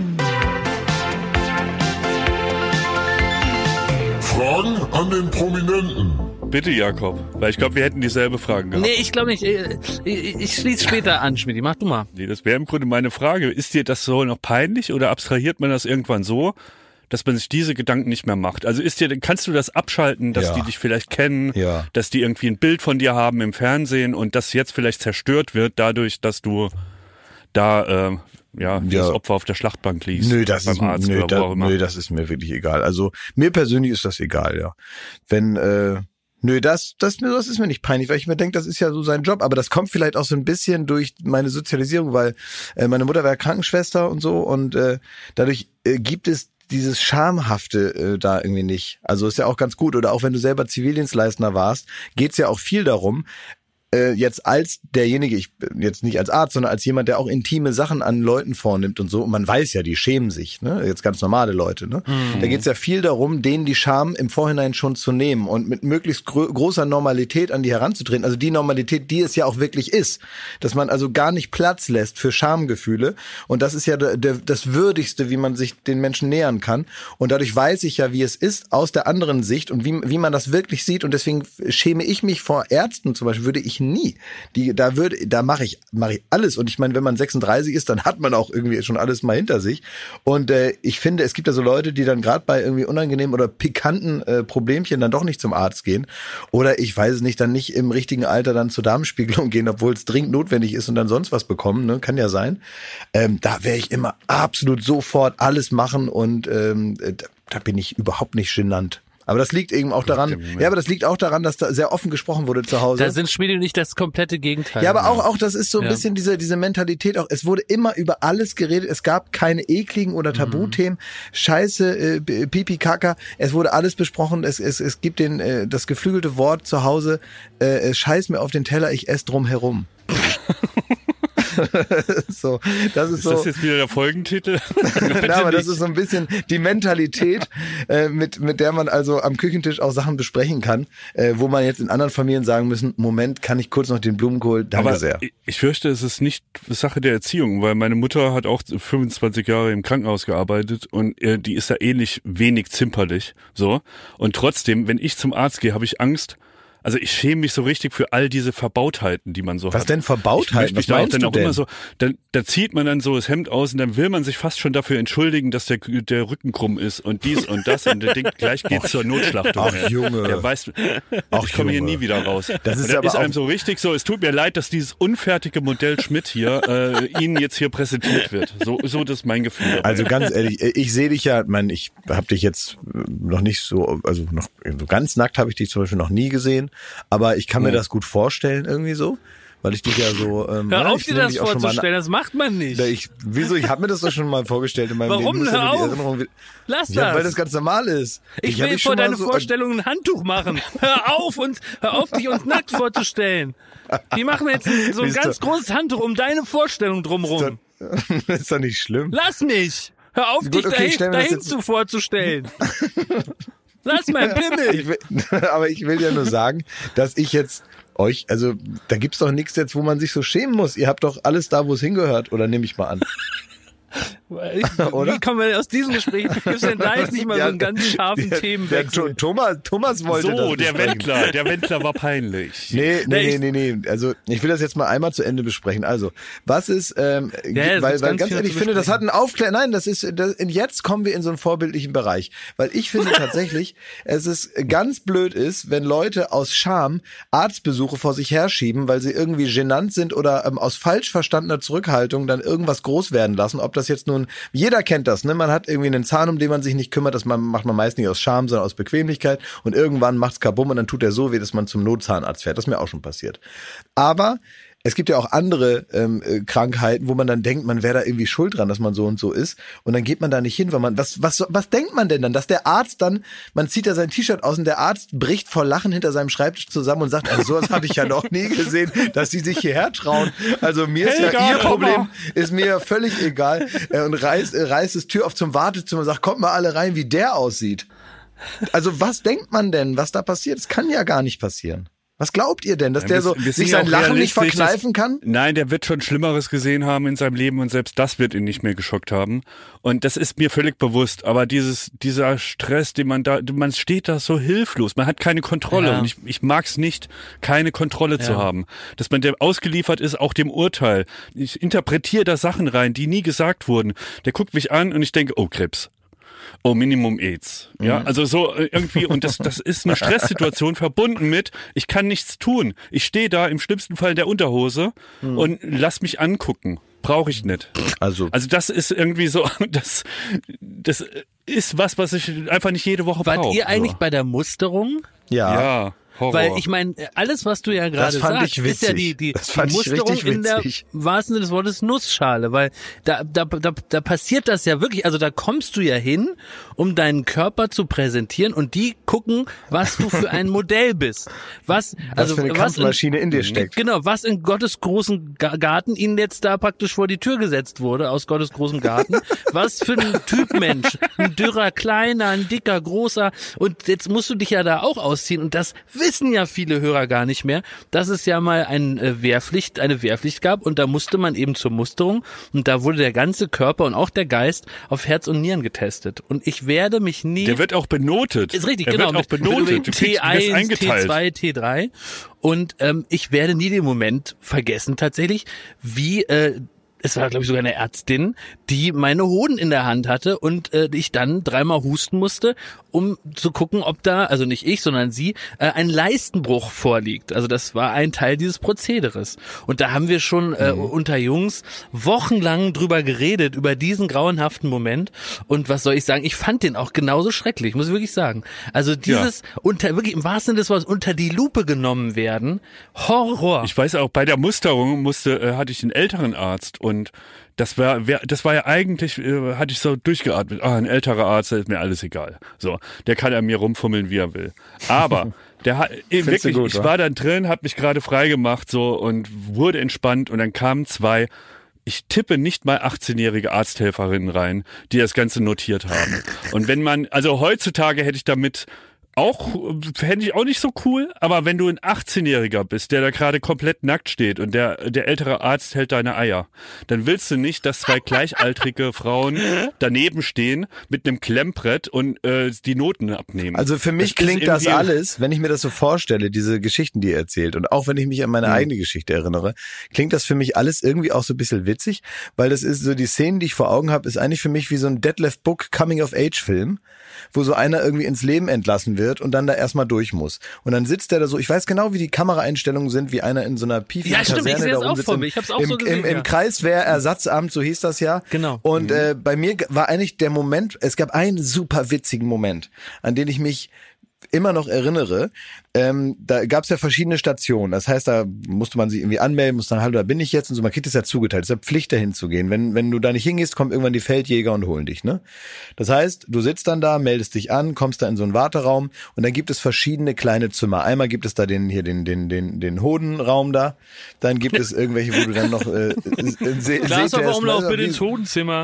Fragen an den Prominenten. Bitte, Jakob, weil ich glaube, wir hätten dieselbe Fragen gehabt. Nee, ich glaube nicht. Ich schließe später an, Schmidti. Mach du mal. Nee, das wäre im Grunde meine Frage. Ist dir das so noch peinlich oder abstrahiert man das irgendwann so, dass man sich diese Gedanken nicht mehr macht? Also kannst du das abschalten, dass die dich vielleicht kennen, dass die irgendwie ein Bild von dir haben im Fernsehen und das jetzt vielleicht zerstört wird dadurch, dass du da wie das Opfer auf der Schlachtbank liegst. Nö, das ist mir wirklich egal. Also mir persönlich ist das egal, ja. Wenn das ist mir nicht peinlich, weil ich mir denke, das ist ja so sein Job, aber das kommt vielleicht auch so ein bisschen durch meine Sozialisierung, weil meine Mutter war Krankenschwester und so und dadurch gibt es dieses Schamhafte da irgendwie nicht. Also ist ja auch ganz gut. Oder auch wenn du selber Zivildienstleister warst, geht's ja auch viel darum, jetzt als derjenige, ich jetzt nicht als Arzt, sondern als jemand, der auch intime Sachen an Leuten vornimmt und so, und man weiß ja, die schämen sich, ne? Jetzt ganz normale Leute, ne? Da geht's ja viel darum, denen die Scham im Vorhinein schon zu nehmen und mit möglichst großer Normalität an die heranzutreten. Also die Normalität, die es ja auch wirklich ist. Dass man also gar nicht Platz lässt für Schamgefühle. Und das ist ja das Würdigste, wie man sich den Menschen nähern kann. Und dadurch weiß ich ja, wie es ist, aus der anderen Sicht und wie man das wirklich sieht. Und deswegen schäme ich mich vor Ärzten zum Beispiel, würde ich nie. Da mache ich alles. Und ich meine, wenn man 36 ist, dann hat man auch irgendwie schon alles mal hinter sich. Und ich finde, es gibt ja so Leute, die dann gerade bei irgendwie unangenehmen oder pikanten Problemchen dann doch nicht zum Arzt gehen. Oder ich weiß es nicht, dann nicht im richtigen Alter dann zur Darmspiegelung gehen, obwohl es dringend notwendig ist und dann sonst was bekommen. Ne? Kann ja sein. Da werde ich immer absolut sofort alles machen und da bin ich überhaupt nicht genannt. Aber das liegt eben auch daran, dass da sehr offen gesprochen wurde zu Hause. Da sind Schmiede nicht das komplette Gegenteil. Ja, aber auch das ist so ein bisschen diese Mentalität auch. Es wurde immer über alles geredet. Es gab keine ekligen oder Tabuthemen. Scheiße, Pipi, Kaka. Es wurde alles besprochen. Es gibt das geflügelte Wort zu Hause. Scheiß mir auf den Teller, ich esse drum herum. So, das ist das jetzt wieder der Folgentitel? Na, aber das ist so ein bisschen die Mentalität, mit der man also am Küchentisch auch Sachen besprechen kann, wo man jetzt in anderen Familien sagen müssen, Moment, kann ich kurz noch den Blumenkohl? Danke aber sehr. Ich fürchte, es ist nicht Sache der Erziehung, weil meine Mutter hat auch 25 Jahre im Krankenhaus gearbeitet und die ist da ähnlich wenig zimperlich, so. Und trotzdem, wenn ich zum Arzt gehe, habe ich Angst. Also ich schäme mich so richtig für all diese Verbautheiten, die man so hat. Was denn Verbautheiten? Was meinst du denn? Immer so, da zieht man dann so das Hemd aus und dann will man sich fast schon dafür entschuldigen, dass der Rücken krumm ist und dies und das und der denkt, gleich geht's zur Notschlachtung. Ach Junge. Der weiß, ich komme hier nie wieder raus. Das ist aber ist einem so richtig so, es tut mir leid, dass dieses unfertige Modell Schmidt hier Ihnen jetzt hier präsentiert wird. So das ist mein Gefühl dabei. Also ganz ehrlich, ich sehe dich ja, ich habe dich jetzt noch nicht so, also noch so ganz nackt habe ich dich zum Beispiel noch nie gesehen. Aber ich kann mir das gut vorstellen irgendwie so, weil ich dich ja so... Hör auf, dir das vorzustellen, das macht man nicht. Ich habe mir das doch schon mal vorgestellt in meinem Leben. Warum? Hör auf! Lass das! Ja, weil das ganz normal ist. Ich will vor deine Vorstellung ein Handtuch machen. Hör auf, dich uns nackt vorzustellen. Die machen jetzt so ein ganz großes Handtuch um deine Vorstellung drumrum. Ist doch nicht schlimm. Lass mich! Hör auf, dich dahin vorzustellen. Lass mein Pimmel! Aber ich will ja nur sagen, dass ich jetzt euch, also da gibt's doch nichts jetzt, wo man sich so schämen muss. Ihr habt doch alles da, wo es hingehört, oder nehme ich mal an. Wie kommen wir aus diesem Gespräch? Gibt es denn da jetzt nicht mal so einen ganz scharfen Themenwechsel? Thomas wollte das So, der besprechen. Wendler war peinlich. Nee. Also, ich will das jetzt mal einmal zu Ende besprechen. Also, was ist, weil ganz ehrlich, ich finde, das hat einen jetzt kommen wir in so einen vorbildlichen Bereich. Weil ich finde tatsächlich, es ist ganz blöd ist, wenn Leute aus Scham Arztbesuche vor sich herschieben, weil sie irgendwie genannt sind oder aus falsch verstandener Zurückhaltung dann irgendwas groß werden lassen. Ob das jetzt nun, jeder kennt das, ne? Man hat irgendwie einen Zahn, um den man sich nicht kümmert, das macht man meist nicht aus Scham, sondern aus Bequemlichkeit und irgendwann macht's kabum und dann tut er so weh, dass man zum Notzahnarzt fährt. Das ist mir auch schon passiert. Aber es gibt ja auch andere Krankheiten, wo man dann denkt, man wäre da irgendwie schuld dran, dass man so und so ist. Und dann geht man da nicht hin, weil man, was denkt man denn dann? Dass der Arzt dann, man zieht ja sein T-Shirt aus und der Arzt bricht vor Lachen hinter seinem Schreibtisch zusammen und sagt, also sowas habe ich ja noch nie gesehen, dass sie sich hierher trauen. Also mir ist ja ihr Problem, ist mir ja völlig egal. Und reißt das Tür auf zum Wartezimmer und sagt, kommt mal alle rein, wie der aussieht. Also was denkt man denn, was da passiert? Das kann ja gar nicht passieren. Was glaubt ihr denn, dass der so sich sein Lachen nicht verkneifen kann? Nein, der wird schon Schlimmeres gesehen haben in seinem Leben und selbst das wird ihn nicht mehr geschockt haben. Und das ist mir völlig bewusst. Aber dieser Stress, man steht da so hilflos. Man hat keine Kontrolle. Ja. Und ich mag es nicht, keine Kontrolle zu haben. Dass man der ausgeliefert ist, auch dem Urteil. Ich interpretiere da Sachen rein, die nie gesagt wurden. Der guckt mich an und ich denke, oh, Krebs. Oh, Minimum AIDS. Ja, also so irgendwie, und das ist eine Stresssituation verbunden mit, ich kann nichts tun. Ich stehe da im schlimmsten Fall in der Unterhose und lass mich angucken. Brauche ich nicht. Also das ist irgendwie so, das ist was ich einfach nicht jede Woche brauche. Wart ihr eigentlich bei der Musterung? Ja. Horror. Weil ich meine, alles, was du ja gerade sagst, ist ja die Musterung in der wahrsten Sinne des Wortes Nussschale, weil da passiert das ja wirklich, also da kommst du ja hin, um deinen Körper zu präsentieren und die gucken, was du für ein Modell bist. Was für eine Kampfmaschine in dir steckt. Genau, was in Gottes großen Garten ihnen jetzt da praktisch vor die Tür gesetzt wurde, aus Gottes großem Garten. Was für ein Typ Mensch. Ein dürrer, kleiner, ein dicker, großer. Und jetzt musst du dich ja da auch ausziehen und das wissen ja viele Hörer gar nicht mehr, dass es ja mal eine Wehrpflicht gab und da musste man eben zur Musterung und da wurde der ganze Körper und auch der Geist auf Herz und Nieren getestet. Und ich werde mich nie... Der wird auch benotet. Ist richtig, genau. Wird auch benotet. T1, T2, T3 und ich werde nie den Moment vergessen tatsächlich, wie... Es war, glaube ich, sogar eine Ärztin, die meine Hoden in der Hand hatte und ich dann 3-mal husten musste, um zu gucken, ob da, also nicht ich, sondern sie, ein Leistenbruch vorliegt. Also das war ein Teil dieses Prozederes. Und da haben wir schon unter Jungs wochenlang drüber geredet, über diesen grauenhaften Moment. Und was soll ich sagen, ich fand den auch genauso schrecklich, muss ich wirklich sagen. Also dieses wirklich im wahrsten Sinne des Wortes unter die Lupe genommen werden, Horror. Ich weiß auch, bei der Musterung hatte ich einen älteren Arzt und das war ja eigentlich, hatte ich so durchgeatmet, ein älterer Arzt, da ist mir alles egal. So, der kann an mir rumfummeln, wie er will. Aber der hat wirklich, gut, ich war dann drin, hab mich gerade frei gemacht so und wurde entspannt und dann kamen 2, ich tippe nicht mal 18-jährige Arzthelferinnen rein, die das Ganze notiert haben. Und wenn man, also heutzutage fände ich auch nicht so cool, aber wenn du ein 18-Jähriger bist, der da gerade komplett nackt steht und der ältere Arzt hält deine Eier, dann willst du nicht, dass 2 gleichaltrige Frauen daneben stehen mit einem Klemmbrett und die Noten abnehmen. Also für mich klingt das alles, wenn ich mir das so vorstelle, diese Geschichten, die ihr erzählt und auch wenn ich mich an meine eigene Geschichte erinnere, klingt das für mich alles irgendwie auch so ein bisschen witzig, weil das ist so, die Szenen, die ich vor Augen habe, ist eigentlich für mich wie so ein Detlef Book Coming-of-Age-Film, wo so einer irgendwie ins Leben entlassen wird und dann da erstmal durch muss. Und dann sitzt der da so, ich weiß genau, wie die Kameraeinstellungen sind, wie einer in so einer piefigen Kaserne da rumsitzt. Ich hab's auch so gesehen, im Kreiswehrersatzamt, so hieß das ja. Genau. Und bei mir war eigentlich der Moment, es gab einen super witzigen Moment, an den ich mich immer noch erinnere. Da gab es ja verschiedene Stationen. Das heißt, da musste man sich irgendwie anmelden, musste dann, hallo, da bin ich jetzt und so. Man kriegt es ja zugeteilt. Es ist ja Pflicht, dahin zu gehen. Wenn du da nicht hingehst, kommen irgendwann die Feldjäger und holen dich, ne? Das heißt, du sitzt dann da, meldest dich an, kommst da in so einen Warteraum und dann gibt es verschiedene kleine Zimmer. Einmal gibt es da den Hodenraum da. Dann gibt es irgendwelche, wo du dann noch Glasauflauf bitte ins Hodenzimmer.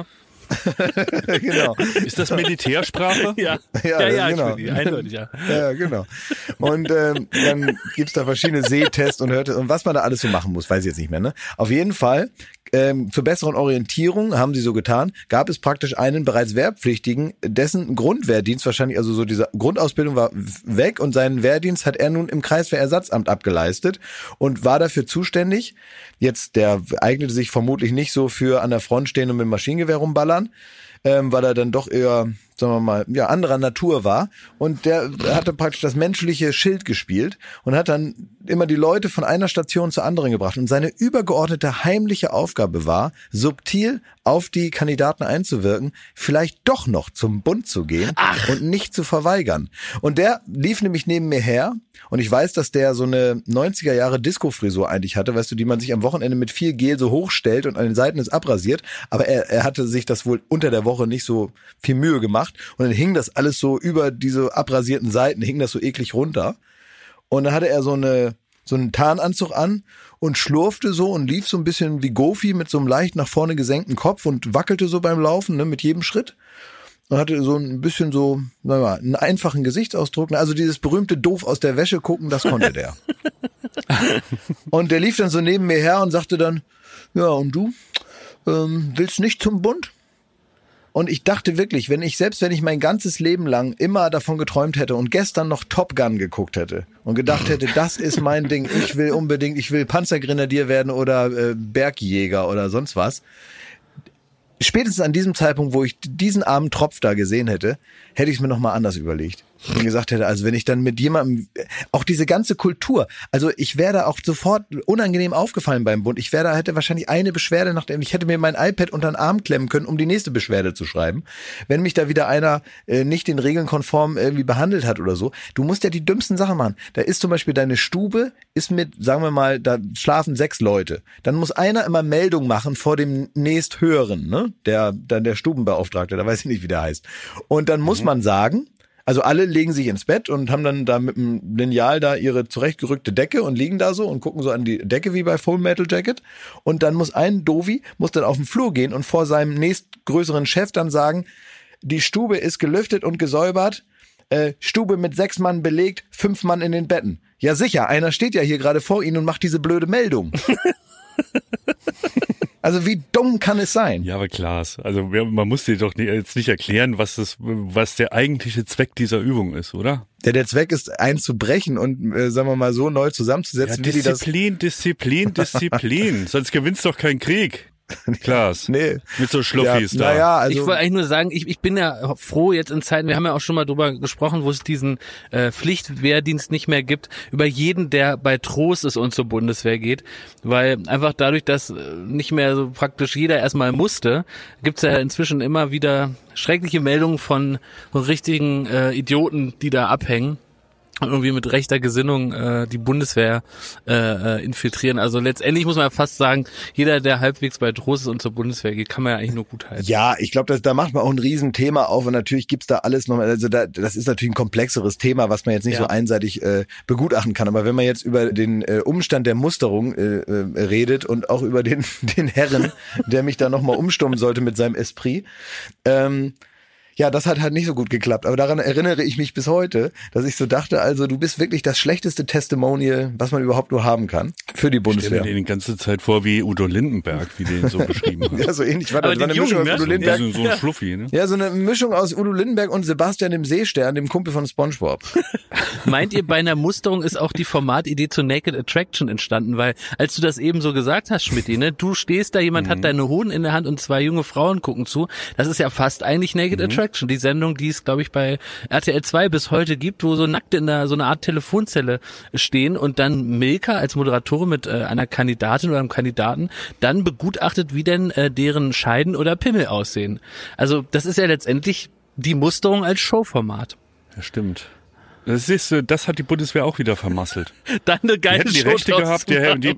Genau. Ist das Militärsprache? Ja, genau. eindeutig, ja. Ja, genau. Und dann gibt's da verschiedene Sehtests und was man da alles so machen muss, weiß ich jetzt nicht mehr. Ne? Auf jeden Fall, zur besseren Orientierung, haben sie so getan, gab es praktisch einen bereits Wehrpflichtigen, dessen Grundwehrdienst wahrscheinlich, also so diese Grundausbildung war weg und seinen Wehrdienst hat er nun im Kreiswehrersatzamt abgeleistet und war dafür zuständig. Jetzt, der eignete sich vermutlich nicht so für an der Front stehen und mit dem Maschinengewehr rumballern, weil er dann doch eher, sagen wir mal, ja, anderer Natur war. Und der hatte praktisch das menschliche Schild gespielt und hat dann immer die Leute von einer Station zur anderen gebracht. Und seine übergeordnete heimliche Aufgabe war, subtil auf die Kandidaten einzuwirken, vielleicht doch noch zum Bund zu gehen und nicht zu verweigern. Und der lief nämlich neben mir her und ich weiß, dass der so eine 90er Jahre Disco-Frisur eigentlich hatte, weißt du, die man sich am Wochenende mit viel Gel so hochstellt und an den Seiten ist abrasiert, aber er hatte sich das wohl unter der Woche nicht so viel Mühe gemacht und dann hing das alles so über diese abrasierten Seiten, hing das so eklig runter und dann hatte er so einen Tarnanzug an und schlurfte so und lief so ein bisschen wie Goofy mit so einem leicht nach vorne gesenkten Kopf und wackelte so beim Laufen, ne, mit jedem Schritt. Und hatte so ein bisschen so, sagen wir mal, einen einfachen Gesichtsausdruck. Also dieses berühmte doof aus der Wäsche gucken, das konnte der. Und der lief dann so neben mir her und sagte dann, ja, und du, willst nicht zum Bund? Und ich dachte wirklich, wenn ich mein ganzes Leben lang immer davon geträumt hätte und gestern noch Top Gun geguckt hätte und gedacht hätte, das ist mein Ding, ich will Panzergrenadier werden oder Bergjäger oder sonst was. Spätestens an diesem Zeitpunkt, wo ich diesen armen Tropf da gesehen hätte, hätte ich es mir nochmal anders überlegt. Und gesagt hätte, also wenn ich dann mit jemandem, auch diese ganze Kultur, also ich wäre da auch sofort unangenehm aufgefallen beim Bund. hätte wahrscheinlich eine Beschwerde ich hätte mir mein iPad unter den Arm klemmen können, um die nächste Beschwerde zu schreiben. Wenn mich da wieder einer nicht den Regeln konform irgendwie behandelt hat oder so. Du musst ja die dümmsten Sachen machen. Da ist zum Beispiel deine Stube, ist mit, sagen wir mal, da schlafen 6 Leute. Dann muss einer immer Meldung machen vor dem nächsthöheren, ne? Der Stubenbeauftragte, da weiß ich nicht, wie der heißt. Und dann muss man sagen, also alle legen sich ins Bett und haben dann da mit dem Lineal da ihre zurechtgerückte Decke und liegen da so und gucken so an die Decke wie bei Full Metal Jacket. Und dann muss ein Dovi, dann auf den Flur gehen und vor seinem nächstgrößeren Chef dann sagen, die Stube ist gelüftet und gesäubert, Stube mit 6 Mann belegt, 5 Mann in den Betten. Ja sicher, einer steht ja hier gerade vor Ihnen und macht diese blöde Meldung. Also wie dumm kann es sein? Ja, aber Klaas, also man muss dir doch jetzt nicht erklären, was der eigentliche Zweck dieser Übung ist, oder? Ja, der Zweck ist, eins zu brechen und, sagen wir mal, so neu zusammenzusetzen, ja, Disziplin. Sonst gewinnst du doch keinen Krieg. Klaas. Nee. Mit so Schluffis da. Naja, also. Ich wollte eigentlich nur sagen, ich bin ja froh jetzt in Zeiten, wir haben ja auch schon mal drüber gesprochen, wo es diesen Pflichtwehrdienst nicht mehr gibt, über jeden, der bei Trost ist und zur Bundeswehr geht, weil einfach dadurch, dass nicht mehr so praktisch jeder erstmal musste, gibt's ja inzwischen immer wieder schreckliche Meldungen von richtigen Idioten, die da abhängen und irgendwie mit rechter Gesinnung die Bundeswehr infiltrieren. Also letztendlich muss man ja fast sagen, jeder, der halbwegs bei Trost ist und zur Bundeswehr geht, kann man ja eigentlich nur gut heißen. Ja, ich glaube, da macht man auch ein Riesenthema auf und natürlich gibt's da alles noch, also das ist natürlich ein komplexeres Thema, was man jetzt nicht so einseitig begutachten kann. Aber wenn man jetzt über den Umstand der Musterung redet und auch über den Herren, der mich da nochmal umstimmen sollte mit seinem Esprit, ja, das hat halt nicht so gut geklappt. Aber daran erinnere ich mich bis heute, dass ich so dachte, also du bist wirklich das schlechteste Testimonial, was man überhaupt nur haben kann für die Bundeswehr. Ich stelle mir die ganze Zeit vor wie Udo Lindenberg, wie den so beschrieben hat. Ja, so ähnlich. War eine Mischung aus Udo Lindenberg. So ein Schluffi, ne? Ja, so eine Mischung aus Udo Lindenberg und Sebastian dem Seestern, dem Kumpel von SpongeBob. Meint ihr, bei einer Musterung ist auch die Formatidee zu Naked Attraction entstanden? Weil, als du das eben so gesagt hast, Schmidti, ne, du stehst da, jemand hat deine Hoden in der Hand und 2 junge Frauen gucken zu. Das ist ja fast eigentlich Naked Attraction. Die Sendung, die es, glaube ich, bei RTL 2 bis heute gibt, wo so Nackte in so einer Art Telefonzelle stehen und dann Milka als Moderatorin mit einer Kandidatin oder einem Kandidaten dann begutachtet, wie denn deren Scheiden oder Pimmel aussehen. Also das ist ja letztendlich die Musterung als Showformat. Ja, stimmt. Das hat die Bundeswehr auch wieder vermasselt. Dann eine geile die Show Rechte gehabt,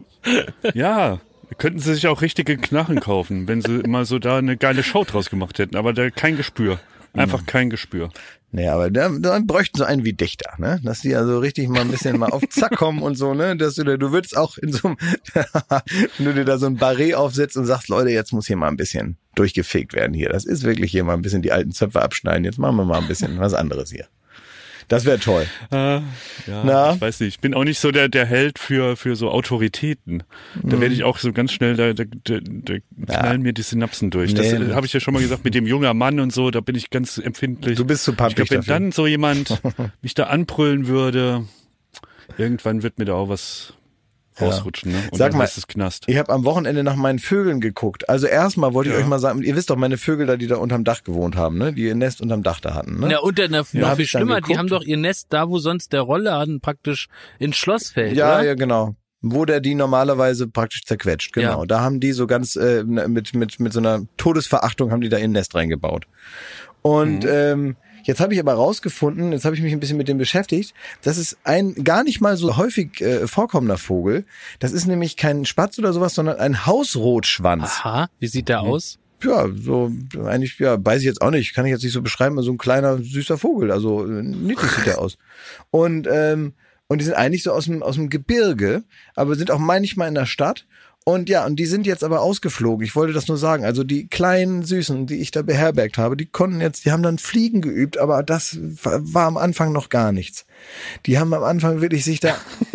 ja, könnten sie sich auch richtige Knarren kaufen, wenn sie immer so da eine geile Show draus gemacht hätten, aber da kein Gespür. Einfach kein Gespür. Nee, aber da bräuchten so einen wie Dichter, ne? Dass die also richtig mal ein bisschen mal auf Zack kommen und so, ne? Dass du würdest auch in so einem, wenn du dir da so ein Barett aufsetzt und sagst, Leute, jetzt muss hier mal ein bisschen durchgefegt werden hier. Das ist wirklich hier mal ein bisschen die alten Zöpfe abschneiden. Jetzt machen wir mal ein bisschen was anderes hier. Das wäre toll. Ja, Na? ich weiß nicht. Ich bin auch nicht so der Held für so Autoritäten. Da werde ich auch so ganz schnell, da knallen mir die Synapsen durch. Das habe ich ja schon mal gesagt, mit dem junger Mann und so, da bin ich ganz empfindlich. Du bist zu pappig Ich glaube, wenn dafür. dann so jemand mich da anbrüllen würde, irgendwann wird mir da auch was rausrutschen. Ne? Und Sag dann mal, ist es Knast. Ich habe am Wochenende nach meinen Vögeln geguckt. Also erstmal wollte ich euch mal sagen, ihr wisst doch, meine Vögel da, die da unterm Dach gewohnt haben, ne? Die ihr Nest unterm Dach da hatten, ne? Ja, und noch hab viel ich dann schlimmer, die geguckt. haben doch ihr Nest da, wo sonst der Rollladen praktisch ins Schloss fällt, Ja, oder? ja, genau. Wo der die normalerweise praktisch zerquetscht, genau. Ja. Da haben die so ganz mit so einer Todesverachtung haben die da ihr Nest reingebaut. Und jetzt habe ich aber rausgefunden, jetzt habe ich mich ein bisschen mit dem beschäftigt, das ist ein gar nicht mal so häufig vorkommender Vogel. Das ist nämlich kein Spatz oder sowas, sondern ein Hausrotschwanz. Aha, wie sieht der aus? Ja, so eigentlich, ja, weiß ich jetzt auch nicht, kann ich jetzt nicht so beschreiben, so ein kleiner, süßer Vogel, also niedlich sieht der aus. Und die sind eigentlich so aus dem Gebirge, aber sind auch manchmal in der Stadt. Und ja, und die sind jetzt aber ausgeflogen. Ich wollte das nur sagen. Also die kleinen Süßen, die ich da beherbergt habe, die haben dann Fliegen geübt, aber das war am Anfang noch gar nichts. Die haben am Anfang wirklich ich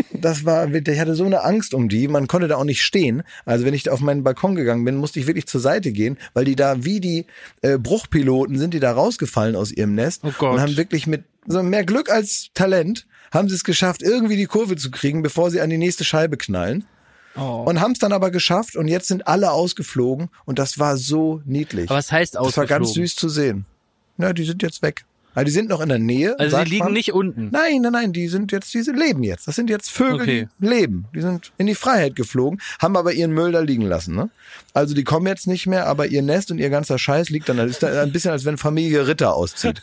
hatte so eine Angst um die, man konnte da auch nicht stehen. Also wenn ich da auf meinen Balkon gegangen bin, musste ich wirklich zur Seite gehen, weil die da wie die Bruchpiloten sind die da rausgefallen aus ihrem Nest Oh Gott. und haben wirklich mit so mehr Glück als Talent haben sie es geschafft, irgendwie die Kurve zu kriegen, bevor sie an die nächste Scheibe knallen. Oh. Und haben es dann aber geschafft und jetzt sind alle ausgeflogen und das war so niedlich. Aber was heißt Das war ausgeflogen? ganz süß zu sehen. Na, die sind jetzt weg. Also die sind noch in der Nähe. Also sagt die liegen man. nicht unten. Nein, die leben jetzt. Das sind jetzt Vögel, Okay. die leben. Die sind in die Freiheit geflogen, haben aber ihren Müll da liegen lassen. Ne? Also die kommen jetzt nicht mehr, aber ihr Nest und ihr ganzer Scheiß liegt dann. Das ist da ein bisschen, als wenn Familie Ritter auszieht.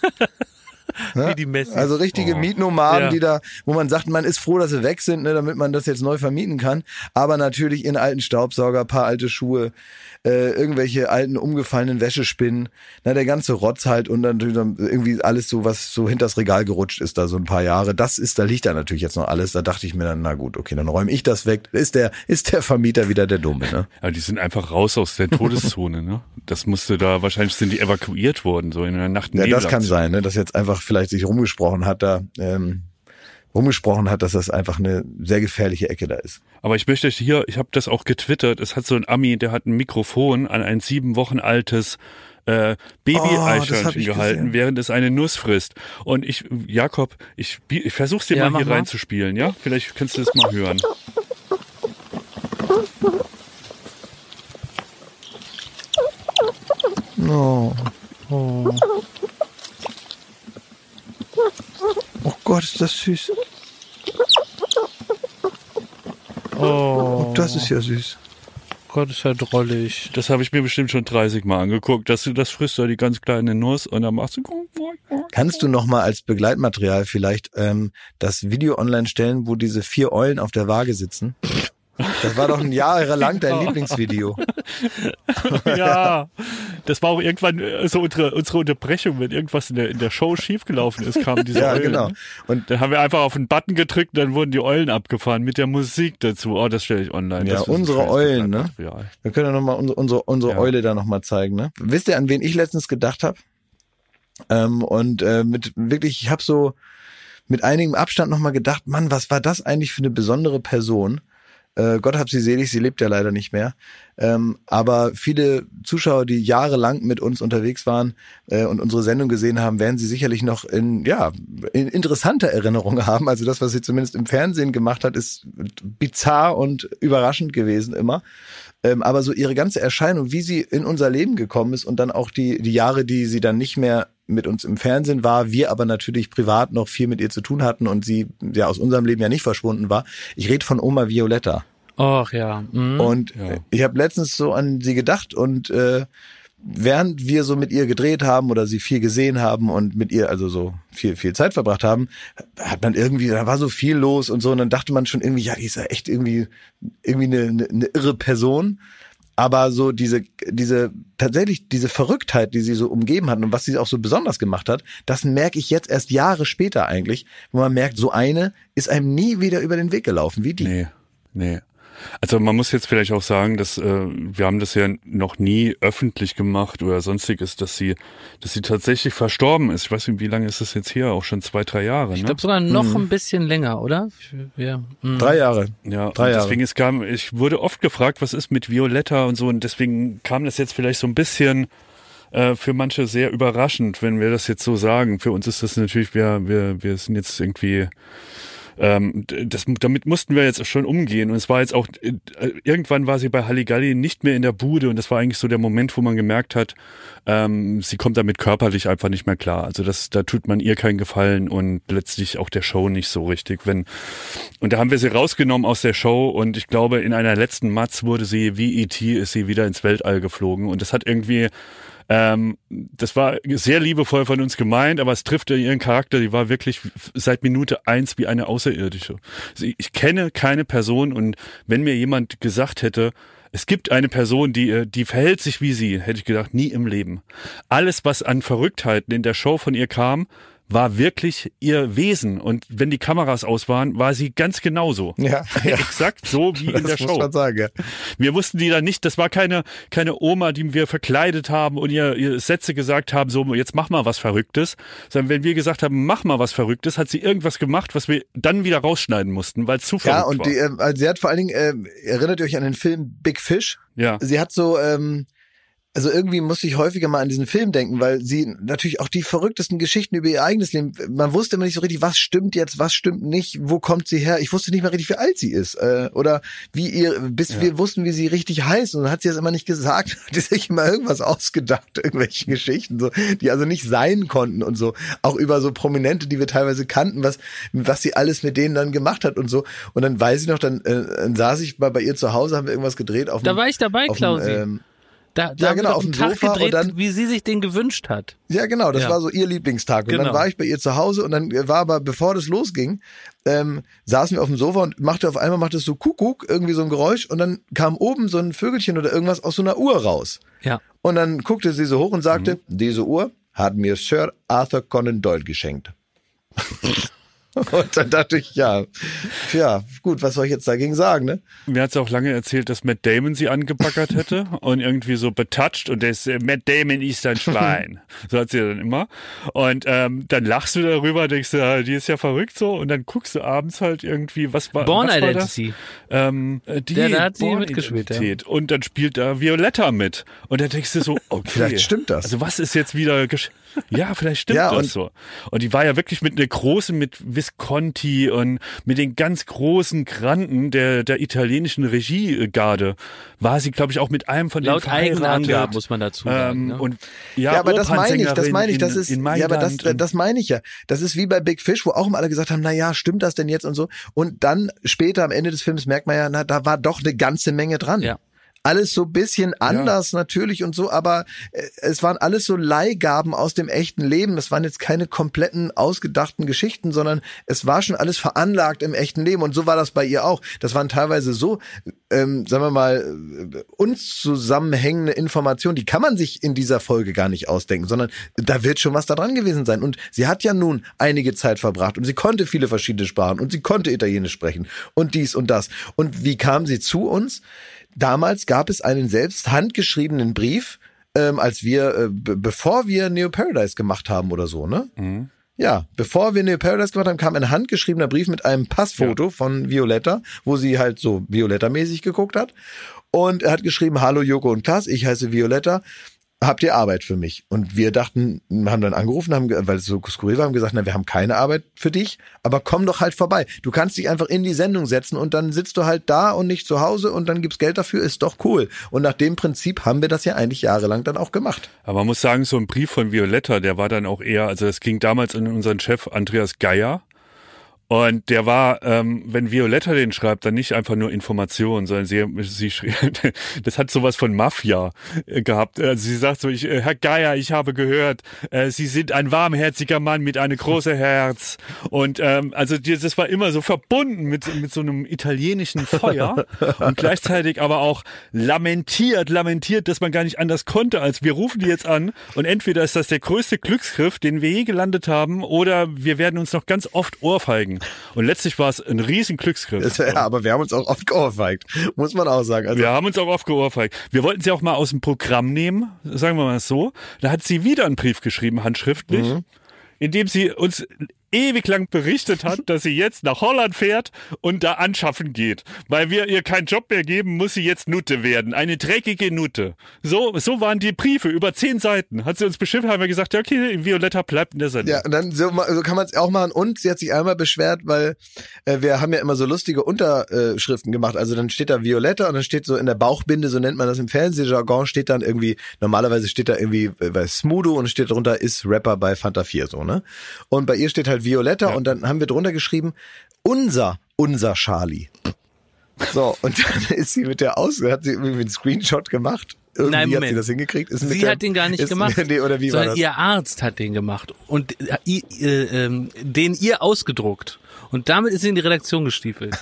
Ne? Wie die Messis. Also richtige Mietnomaden, Ja. die da, wo man sagt, man ist froh, dass sie weg sind, ne, damit man das jetzt neu vermieten kann. Aber natürlich in alten Staubsauger, paar alte Schuhe, irgendwelche alten umgefallenen Wäschespinnen, na, der ganze Rotz halt und dann irgendwie alles so, was so hinters Regal gerutscht ist da so ein paar Jahre. Da liegt da natürlich jetzt noch alles. Da dachte ich mir dann, na gut, okay, dann räume ich das weg. Ist der Vermieter wieder der Dumme, ne? Ja, die sind einfach raus aus der Todeszone, ne? Das musste da, wahrscheinlich sind die evakuiert worden, so in der Nacht. Ja, das kann sein, ne, dass jetzt einfach vielleicht sich rumgesprochen hat, dass das einfach eine sehr gefährliche Ecke da ist. Aber ich möchte hier, ich habe das auch getwittert, es hat so ein Ami, der hat ein Mikrofon an ein 7 Wochen altes das Baby-Eichhörnchen hab ich gehalten, gesehen. während es eine Nuss frisst. Und Jakob, ich versuch's dir Ja, mal mach hier mal. reinzuspielen, ja? Vielleicht kannst du das mal hören. Oh Gott, ist das süß. Oh, Das ist ja süß. Gott, ist ja drollig. Das habe ich mir bestimmt schon 30 Mal angeguckt. Das frisst da die ganz kleine Nuss und dann machst du... Kannst du noch mal als Begleitmaterial vielleicht das Video online stellen, wo diese 4 Eulen auf der Waage sitzen? Das war doch jahrelang dein Lieblingsvideo. Ja, das war auch irgendwann so unsere Unterbrechung, wenn irgendwas in der Show schiefgelaufen ist, kamen diese Ja, Eulen. genau. Und dann haben wir einfach auf einen Button gedrückt, dann wurden die Eulen abgefahren mit der Musik dazu. Oh, das stelle ich online. Ja, Das ist ein unsere scheiß Eulen, ne? Begleitmaterial. Wir können ja noch mal unsere Ja. Eule da noch mal zeigen, ne? Wisst ihr, an wen ich letztens gedacht habe? Ich habe so mit einigem Abstand noch mal gedacht, Mann, was war das eigentlich für eine besondere Person? Gott hab sie selig, sie lebt ja leider nicht mehr. Aber viele Zuschauer, die jahrelang mit uns unterwegs waren und unsere Sendung gesehen haben, werden sie sicherlich noch in interessanter Erinnerung haben. Also das, was sie zumindest im Fernsehen gemacht hat, ist bizarr und überraschend gewesen immer. Aber so ihre ganze Erscheinung, wie sie in unser Leben gekommen ist und dann auch die Jahre, die sie dann nicht mehr mit uns im Fernsehen war, wir aber natürlich privat noch viel mit ihr zu tun hatten und sie ja aus unserem Leben ja nicht verschwunden war. Ich rede von Oma Violetta. Och ja. Mhm. Und Ja. ich habe letztens so an sie gedacht und während wir so mit ihr gedreht haben oder sie viel gesehen haben und mit ihr also so viel Zeit verbracht haben, hat man irgendwie, da war so viel los und so und dann dachte man schon irgendwie, ja, die ist ja echt irgendwie eine irre Person. Aber so tatsächlich diese Verrücktheit, die sie so umgeben hat und was sie auch so besonders gemacht hat, das merke ich jetzt erst Jahre später eigentlich, wo man merkt, so eine ist einem nie wieder über den Weg gelaufen, wie die. Nee. Also man muss jetzt vielleicht auch sagen, dass wir haben das ja noch nie öffentlich gemacht oder sonstiges, dass sie tatsächlich verstorben ist. Ich weiß nicht, wie lange ist das jetzt her? Auch schon 2-3 Jahre. Ich ne? glaube sogar noch ein bisschen länger, oder? Ja. 3 Jahre. Ja, 3 Jahre. deswegen ich wurde oft gefragt, was ist mit Violetta und so, und deswegen kam das jetzt vielleicht so ein bisschen für manche sehr überraschend, wenn wir das jetzt so sagen. Für uns ist das natürlich, wir sind jetzt irgendwie, damit mussten wir jetzt schon umgehen, und es war jetzt auch, irgendwann war sie bei Halligalli nicht mehr in der Bude, und das war eigentlich so der Moment, wo man gemerkt hat, sie kommt damit körperlich einfach nicht mehr klar. Also da tut man ihr keinen Gefallen und letztlich auch der Show nicht so richtig. Und da haben wir sie rausgenommen aus der Show, und ich glaube, in einer letzten Matz wurde sie, wie E.T., ist sie wieder ins Weltall geflogen, und das hat irgendwie, das war sehr liebevoll von uns gemeint, aber es trifft ihren Charakter. Die war wirklich seit Minute 1 wie eine Außerirdische. Ich kenne keine Person, und wenn mir jemand gesagt hätte, es gibt eine Person, die verhält sich wie sie, hätte ich gedacht, nie im Leben. Alles, was an Verrücktheiten in der Show von ihr kam, war wirklich ihr Wesen. Und wenn die Kameras aus waren, war sie ganz genauso. Ja. Exakt so wie in der Show. Das muss man sagen, ja. Wir wussten die da nicht, das war keine Oma, die wir verkleidet haben und ihr Sätze gesagt haben, so, jetzt mach mal was Verrücktes. Sondern wenn wir gesagt haben, mach mal was Verrücktes, hat sie irgendwas gemacht, was wir dann wieder rausschneiden mussten, weil es zu verrückt war. Ja, und sie hat vor allen Dingen, erinnert ihr euch an den Film Big Fish? Ja. Sie hat so, also irgendwie musste ich häufiger mal an diesen Film denken, weil sie natürlich auch die verrücktesten Geschichten über ihr eigenes Leben, man wusste immer nicht so richtig, was stimmt jetzt, was stimmt nicht, wo kommt sie her? Ich wusste nicht mal richtig, wie alt sie ist, oder wir wussten, wie sie richtig heißt, und dann hat sie das immer nicht gesagt, hat sie sich immer irgendwas ausgedacht, irgendwelche Geschichten, so, die also nicht sein konnten und so, auch über so Prominente, die wir teilweise kannten, was sie alles mit denen dann gemacht hat und so. Und dann weiß ich noch, dann saß ich bei ihr zu Hause, haben wir irgendwas gedreht auf Da war ich dabei, Klausi. Da haben wir auf einen dem Tag Sofa, gedreht, und dann, wie sie sich den gewünscht hat. ja, genau, das war so ihr Lieblingstag. Und Genau. dann war ich bei ihr zu Hause, und dann war aber, bevor das losging, saßen wir auf dem Sofa, und auf einmal machte es so Kuckuck, irgendwie so ein Geräusch, und dann kam oben so ein Vögelchen oder irgendwas aus so einer Uhr raus. Ja. Und dann guckte sie so hoch und sagte, diese Uhr hat mir Sir Arthur Conan Doyle geschenkt. Und dann dachte ich, ja, gut, was soll ich jetzt dagegen sagen, ne? Mir hat sie auch lange erzählt, dass Matt Damon sie angebaggert hätte und irgendwie so betatscht, und Matt Damon ist ein Schwein. So hat sie dann immer. Und dann lachst du darüber, denkst du, ja, die ist ja verrückt so, und dann guckst du abends halt irgendwie, was war Identity. da hat sie Born mitgespielt, ja. Und dann spielt da Violetta mit. Und dann denkst du so, okay. Vielleicht stimmt das. Also was ist jetzt wieder ja, vielleicht stimmt das so. Und die war ja wirklich mit Visconti und mit den ganz großen Granden der italienischen Regiegarde war sie, glaube ich, auch mit einem von den laut eigenen Angaben, muss man dazu sagen. Ne? Und aber das meine ich, das ist, in ja, aber das meine ich ja. Das ist wie bei Big Fish, wo auch immer alle gesagt haben, na ja, stimmt das denn jetzt und so. Und dann später am Ende des Films merkt man ja, na, da war doch eine ganze Menge dran. Ja. Alles so ein bisschen anders natürlich und so, aber es waren alles so Leihgaben aus dem echten Leben. Das waren jetzt keine kompletten ausgedachten Geschichten, sondern es war schon alles veranlagt im echten Leben. Und so war das bei ihr auch. Das waren teilweise so, sagen wir mal, unzusammenhängende Informationen, die kann man sich in dieser Folge gar nicht ausdenken, sondern da wird schon was da dran gewesen sein. Und sie hat ja nun einige Zeit verbracht, und sie konnte viele verschiedene Sprachen, und sie konnte Italienisch sprechen und dies und das. Und wie kam sie zu uns? Damals gab es einen selbst handgeschriebenen Brief, als wir, bevor wir Neo Paradise gemacht haben oder so, ne? Mhm. Ja, bevor wir Neo Paradise gemacht haben, kam ein handgeschriebener Brief mit einem Passfoto von Violetta, wo sie halt so Violetta-mäßig geguckt hat. Und er hat geschrieben, hallo Joko und Klaas, ich heiße Violetta. Habt ihr Arbeit für mich? Und wir dachten, haben dann angerufen, weil es so skurril war, haben gesagt, na, wir haben keine Arbeit für dich, aber komm doch halt vorbei. Du kannst dich einfach in die Sendung setzen, und dann sitzt du halt da und nicht zu Hause, und dann gibt's Geld dafür, ist doch cool. Und nach dem Prinzip haben wir das ja eigentlich jahrelang dann auch gemacht. Aber man muss sagen, so ein Brief von Violetta, der war dann auch eher, also das ging damals an unseren Chef Andreas Geier. Und der war, wenn Violetta den schreibt, dann nicht einfach nur Informationen, sondern sie schrieb, das hat sowas von Mafia gehabt. Also sie sagt so, Herr Geier, ich habe gehört, Sie sind ein warmherziger Mann mit einem großen Herz. Und also das war immer so verbunden mit so einem italienischen Feuer und gleichzeitig aber auch lamentiert, dass man gar nicht anders konnte, als wir rufen die jetzt an, und entweder ist das der größte Glücksgriff, den wir je gelandet haben, oder wir werden uns noch ganz oft ohrfeigen. Und letztlich war es ein riesen Glücksgriff. Ja, aber wir haben uns auch oft geohrfeigt, muss man auch sagen. Also, Wir haben uns auch oft geohrfeigt. Wir wollten sie auch mal aus dem Programm nehmen, sagen wir mal so. Da hat sie wieder einen Brief geschrieben, handschriftlich, in dem sie uns ewig lang berichtet hat, dass sie jetzt nach Holland fährt und da anschaffen geht. Weil wir ihr keinen Job mehr geben, muss sie jetzt Nutte werden. Eine dreckige Nutte. So waren die Briefe, über 10 Seiten. Hat sie uns beschimpft, haben wir gesagt, ja okay, Violetta bleibt in der Sendung. ja, und dann so kann man es auch machen. Und sie hat sich einmal beschwert, weil wir haben ja immer so lustige Unterschriften gemacht. Also dann steht da Violetta und dann steht so in der Bauchbinde, so nennt man das im Fernsehjargon, steht dann irgendwie, normalerweise steht da irgendwie bei Smudo und steht drunter, ist Rapper bei Fanta 4, so, ne? Und bei ihr steht halt Violetta und dann haben wir drunter geschrieben, unser Charlie. So, und dann ist sie hat sie irgendwie einen Screenshot gemacht. Irgendwie Nein, hat Moment. sie das hingekriegt. Sie hat den gar nicht gemacht, Nee, oder wie war sondern das? ihr Arzt hat den gemacht und den ihr ausgedruckt. Und damit ist sie in die Redaktion gestiefelt.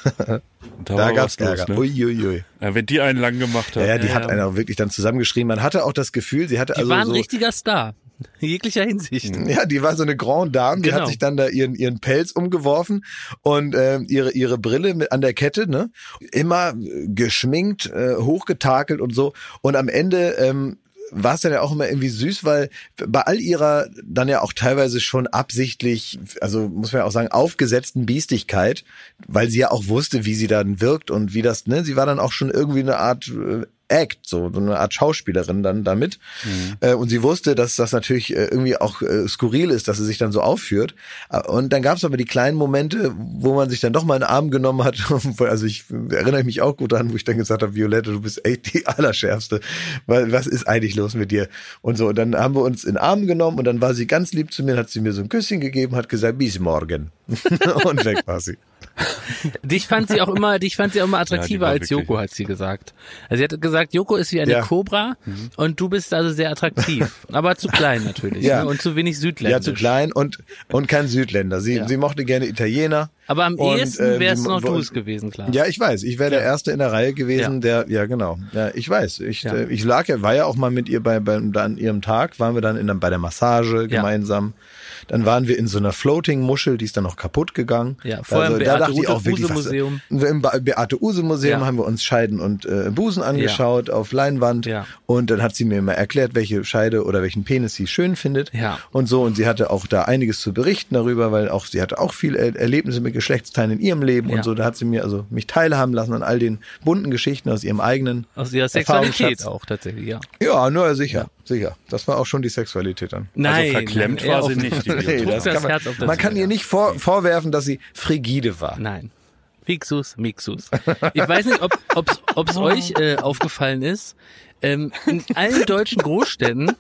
Da war gab's was los, Ärger. ne? Uiuiui. Ja, wenn die einen lang gemacht hat. Ja, die Ja, hat ja. einen auch wirklich dann zusammengeschrieben. Man hatte auch das Gefühl, sie hatte Die also war ein so, richtiger Star. In jeglicher Hinsicht. ja, die war so eine Grande Dame, die Genau. hat sich dann da ihren Pelz umgeworfen und ihre Brille an der Kette, ne? Immer geschminkt, hochgetakelt und so. Und am Ende war es dann ja auch immer irgendwie süß, weil bei all ihrer dann ja auch teilweise schon absichtlich, also muss man ja auch sagen, aufgesetzten Biestigkeit, weil sie ja auch wusste, wie sie dann wirkt und wie das, ne? Sie war dann auch schon irgendwie eine Art Act, so eine Art Schauspielerin dann damit. Und sie wusste, dass das natürlich irgendwie auch skurril ist, dass sie sich dann so aufführt. Und dann gab es aber die kleinen Momente, wo man sich dann doch mal in den Arm genommen hat. Also ich erinnere mich auch gut an, wo ich dann gesagt habe, Violetta, du bist echt die Allerschärfste. Weil was ist eigentlich los mit dir? Und so, und dann haben wir uns in den Arm genommen und dann war sie ganz lieb zu mir, hat sie mir so ein Küsschen gegeben, hat gesagt, bis morgen. Und weg war sie. Dich fand sie auch immer attraktiver war als wirklich- Joko, hat sie gesagt. Also sie hat gesagt, Joko ist wie eine Ja. Kobra und du bist also sehr attraktiv. Aber zu klein natürlich, Ja. ne? Und zu wenig südländisch. Ja, zu klein und kein Südländer. Sie mochte gerne Italiener. Aber am Und, ehesten wärst sie- noch du es gewesen, klar. Ja, ich weiß. Ich wäre der Erste in der Reihe gewesen, der, ja genau. Ja, ich weiß. Ich war ja auch mal mit ihr an ihrem Tag, waren wir dann bei der Massage gemeinsam. Dann waren wir in so einer Floating-Muschel, die ist dann noch kaputt gegangen. Ja, vorher im da dachte ich auch wirklich, Beate-Use-Museum. Im Beate-Use-Museum Ja. haben wir uns Scheiden und Busen angeschaut auf Leinwand. Ja. Und dann hat sie mir immer erklärt, welche Scheide oder welchen Penis sie schön findet. Ja. Und so. Und sie hatte auch da einiges zu berichten darüber, weil auch sie hatte auch viel Erlebnisse mit Geschlechtsteilen in ihrem Leben Ja. und so. Da hat sie mir also mich teilhaben lassen an all den bunten Geschichten aus ihrem eigenen Aus ihrer Sexualität Erfahrungsschatz. auch tatsächlich, ja. Ja, nur sicher. Das war auch schon die Sexualität dann. Nein, verklemmt nein, war eher sie auf- nicht, die Nee, Violetta. das das kann man, Herz auf das man kann Meer. ihr nicht vorwerfen, dass sie frigide war. Nein. Mixus. Ich weiß nicht, ob es euch aufgefallen ist. In allen deutschen Großstädten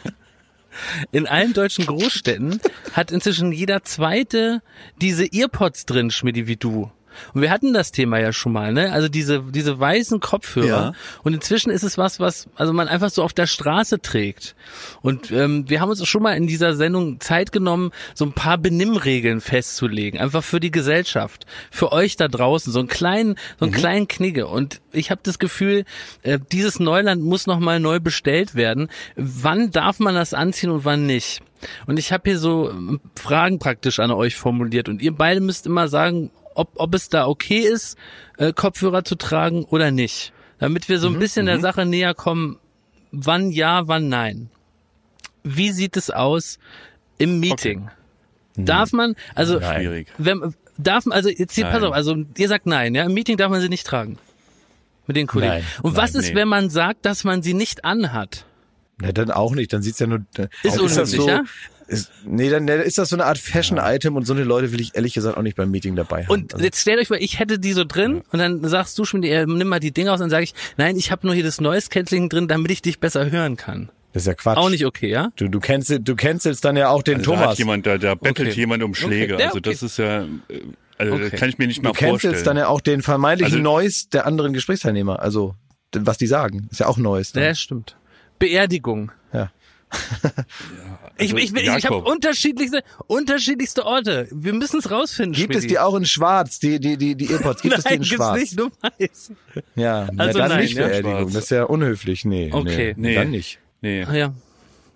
hat inzwischen jeder Zweite diese Earpods drin, Schmidti, wie du. Und wir hatten das Thema ja schon mal, ne? Also diese weißen Kopfhörer. Ja. Und inzwischen ist es was also man einfach so auf der Straße trägt. Und wir haben uns schon mal in dieser Sendung Zeit genommen, so ein paar Benimmregeln festzulegen. Einfach für die Gesellschaft. Für euch da draußen. So einen kleinen Knigge. Und ich habe das Gefühl, dieses Neuland muss nochmal neu bestellt werden. Wann darf man das anziehen und wann nicht? Und ich habe hier so Fragen praktisch an euch formuliert. Und ihr beide müsst immer sagen, ob es da okay ist, Kopfhörer zu tragen oder nicht. Damit wir so ein bisschen der Sache näher kommen, wann ja, wann nein. Wie sieht es aus im Meeting? Darf man, also, Schwierig. pass auf, also ihr sagt nein, ja, im Meeting darf man sie nicht tragen. Mit den Kollegen. Nein. Und was Nein, ist, nee. wenn man sagt, dass man sie nicht anhat? Na, dann auch nicht. Dann sieht's ja nur. Ist das unmöglich, so, ja? dann ist das so eine Art Fashion-Item und so eine Leute will ich ehrlich gesagt auch nicht beim Meeting dabei haben. Und jetzt stellt euch vor, ich hätte die so drin und dann sagst du schon, nimm mal die Dinger aus und dann sage ich, nein, ich habe nur hier das Noise Cancelling drin, damit ich dich besser hören kann. das ist ja Quatsch. Auch nicht okay, ja? Du cancelst dann ja auch den Also da Thomas. hat jemand, da bettelt Okay. jemand um Schläge. Okay. Ja, Also das okay. ist ja, also Okay. das kann ich mir nicht Du mal vorstellen. cancelst dann ja auch den vermeintlichen Also- Noise der anderen Gesprächsteilnehmer. Also was die sagen, ist ja auch Noise. Ja, stimmt. Beerdigung. Ja. Ich habe Jakob. unterschiedlichste Orte. Wir müssen es rausfinden. Gibt es Schmidti. die auch in Schwarz, die Earpods? Gibt es die Nein, in gibt's Schwarz? nicht, nur weiß. Ja, Also dann nein, nicht ja? Beerdigung. Schwarz. Das ist ja unhöflich. Nee, Okay. Nee. dann nicht. Nee. Ja.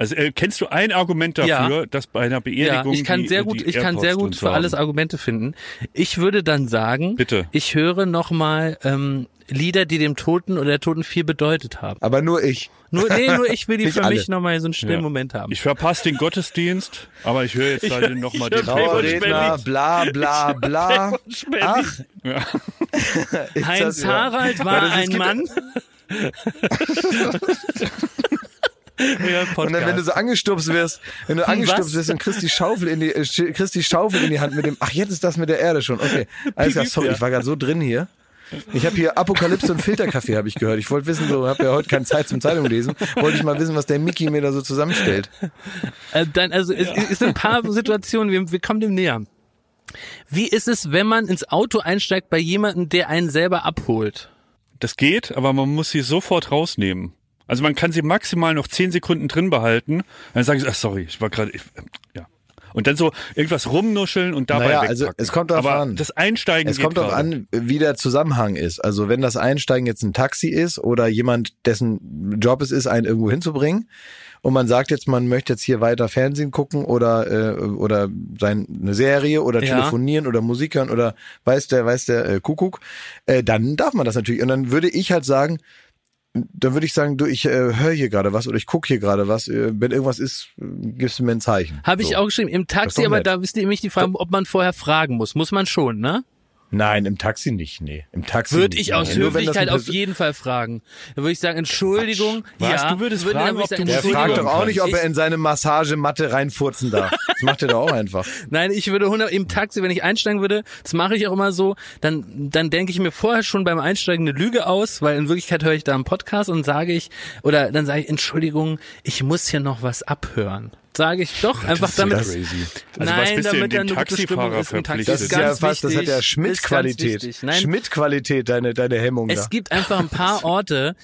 Also kennst du ein Argument dafür, dass bei einer Beerdigung ich kann sehr gut für alles Argumente finden. Ich würde dann sagen, bitte. Ich höre nochmal Lieder, die dem Toten oder der Toten viel bedeutet haben. Aber nur ich. Nur ich will die für mich nochmal so einen stillen Moment haben. Ich verpasse den Gottesdienst, aber ich höre jetzt dann nochmal den Trauerredner, bla bla bla. Ach. Ja. Heinz Harald war ein Mann. Ja, und dann, wenn du so angestupst wirst, und kriegst die Schaufel in die Hand mit dem, ach, jetzt ist das mit der Erde schon. Okay. Alles klar, sorry, ich war gerade so drin hier. Ich habe hier Apokalypse und Filterkaffee, habe ich gehört. Ich wollte wissen, habe ja heute keine Zeit zum Zeitung lesen, wollte ich mal wissen, was der Mickey mir da so zusammenstellt. Es sind ein paar Situationen, wir kommen dem näher. Wie ist es, wenn man ins Auto einsteigt bei jemandem, der einen selber abholt? Das geht, aber man muss sie sofort rausnehmen. Also man kann sie maximal noch 10 Sekunden drin behalten. Dann sagen sie, ach sorry, ich war gerade, ja. Und dann so irgendwas rumnuscheln und dabei wegpacken. Also es kommt darauf an. Das Einsteigen Es kommt darauf an, wie der Zusammenhang ist. Also wenn das Einsteigen jetzt ein Taxi ist oder jemand, dessen Job es ist, einen irgendwo hinzubringen und man sagt jetzt, man möchte jetzt hier weiter Fernsehen gucken oder eine Serie oder telefonieren oder Musik hören oder weiß der Kuckuck, dann darf man das natürlich. Und dann würde ich halt sagen, du, ich höre hier gerade was oder ich gucke hier gerade was. Wenn irgendwas ist, gibst du mir ein Zeichen. Habe ich auch geschrieben. Im Taxi, aber da wisst ihr nämlich die Frage, ob man vorher fragen muss. Muss man schon, ne? Nein, im Taxi nicht, nee. Im Taxi würde ich nicht. aus Höflichkeit auf jeden Fall fragen. Da würde ich sagen, Entschuldigung. Was? Ja, du würdest fragen, ob du der fragt doch auch nicht, ob er in seine Massagematte reinfurzen darf. Das macht er doch auch einfach. Nein, ich würde im Taxi, wenn ich einsteigen würde, das mache ich auch immer so, dann denke ich mir vorher schon beim Einsteigen eine Lüge aus, weil in Wirklichkeit höre ich da einen Podcast und dann sage ich, Entschuldigung, ich muss hier noch was abhören. Sage ich doch, einfach damit. Also nein, was bist damit du in dem Taxifahrer verpflichtet? Das ist ja fast, das hat ja Schmidt-Qualität. Schmidt-Qualität, deine Hemmung da. Es gibt einfach ein paar Orte,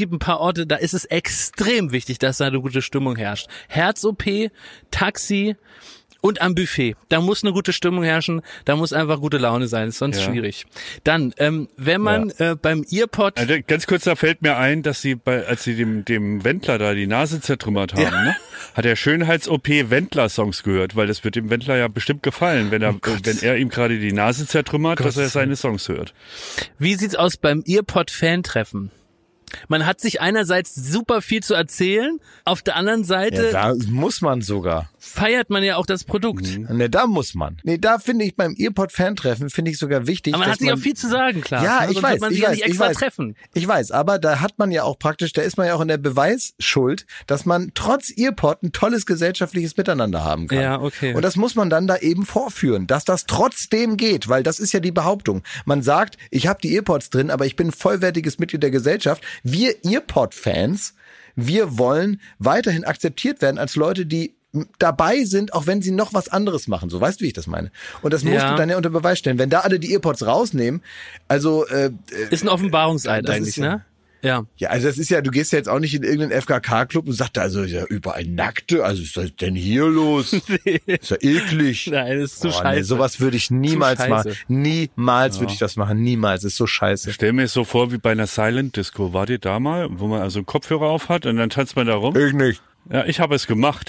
da ist es extrem wichtig, dass da eine gute Stimmung herrscht. Herz-OP, Taxi und am Buffet. Da muss eine gute Stimmung herrschen, da muss einfach gute Laune sein, ist sonst schwierig. Dann, wenn man beim Earpod... Also ganz kurz, da fällt mir ein, dass als sie dem Wendler da die Nase zertrümmert haben, ne? Hat er Schönheits-OP Wendler-Songs gehört, weil das wird dem Wendler ja bestimmt gefallen, wenn er ihm gerade die Nase zertrümmert, dass er seine Songs hört. Wie sieht's aus beim Earpod-Fan-Treffen? Man hat sich einerseits super viel zu erzählen, auf der anderen Seite... Ja, da muss man sogar. Feiert man ja auch das Produkt. Ne, da muss man. Nee, da finde ich beim Earpod-Fan-Treffen, finde ich sogar wichtig. Aber man hat sich auch viel zu sagen, klar. Ja, also ich weiß, man sich ja nicht extra treffen. Ich weiß, aber da hat man ja auch praktisch, da ist man ja auch in der Beweisschuld, dass man trotz Earpod ein tolles gesellschaftliches Miteinander haben kann. Ja, okay. Und das muss man dann da eben vorführen, dass das trotzdem geht, weil das ist ja die Behauptung. Man sagt, ich habe die Earpods drin, aber ich bin ein vollwertiges Mitglied der Gesellschaft. Wir Earpod-Fans, wir wollen weiterhin akzeptiert werden als Leute, die dabei sind, auch wenn sie noch was anderes machen. So, weißt du, wie ich das meine? Und das musst du dann ja unter Beweis stellen. Wenn da alle die Earpods rausnehmen, also... ist ein Offenbarungseid eigentlich, ne? Ja. Ja, also das ist ja, du gehst ja jetzt auch nicht in irgendeinen FKK-Club und sagst, also ja überall Nackte, also was ist denn hier los? Ist ja eklig. Nein, das ist zu scheiße. Nee, sowas würde ich niemals machen. Niemals würde ich das machen. Niemals. Das ist so scheiße. Stell mir es so vor wie bei einer Silent Disco. Wart ihr da mal, wo man also einen Kopfhörer auf hat und dann tanzt man da rum? Ich nicht. Ja, ich habe es gemacht.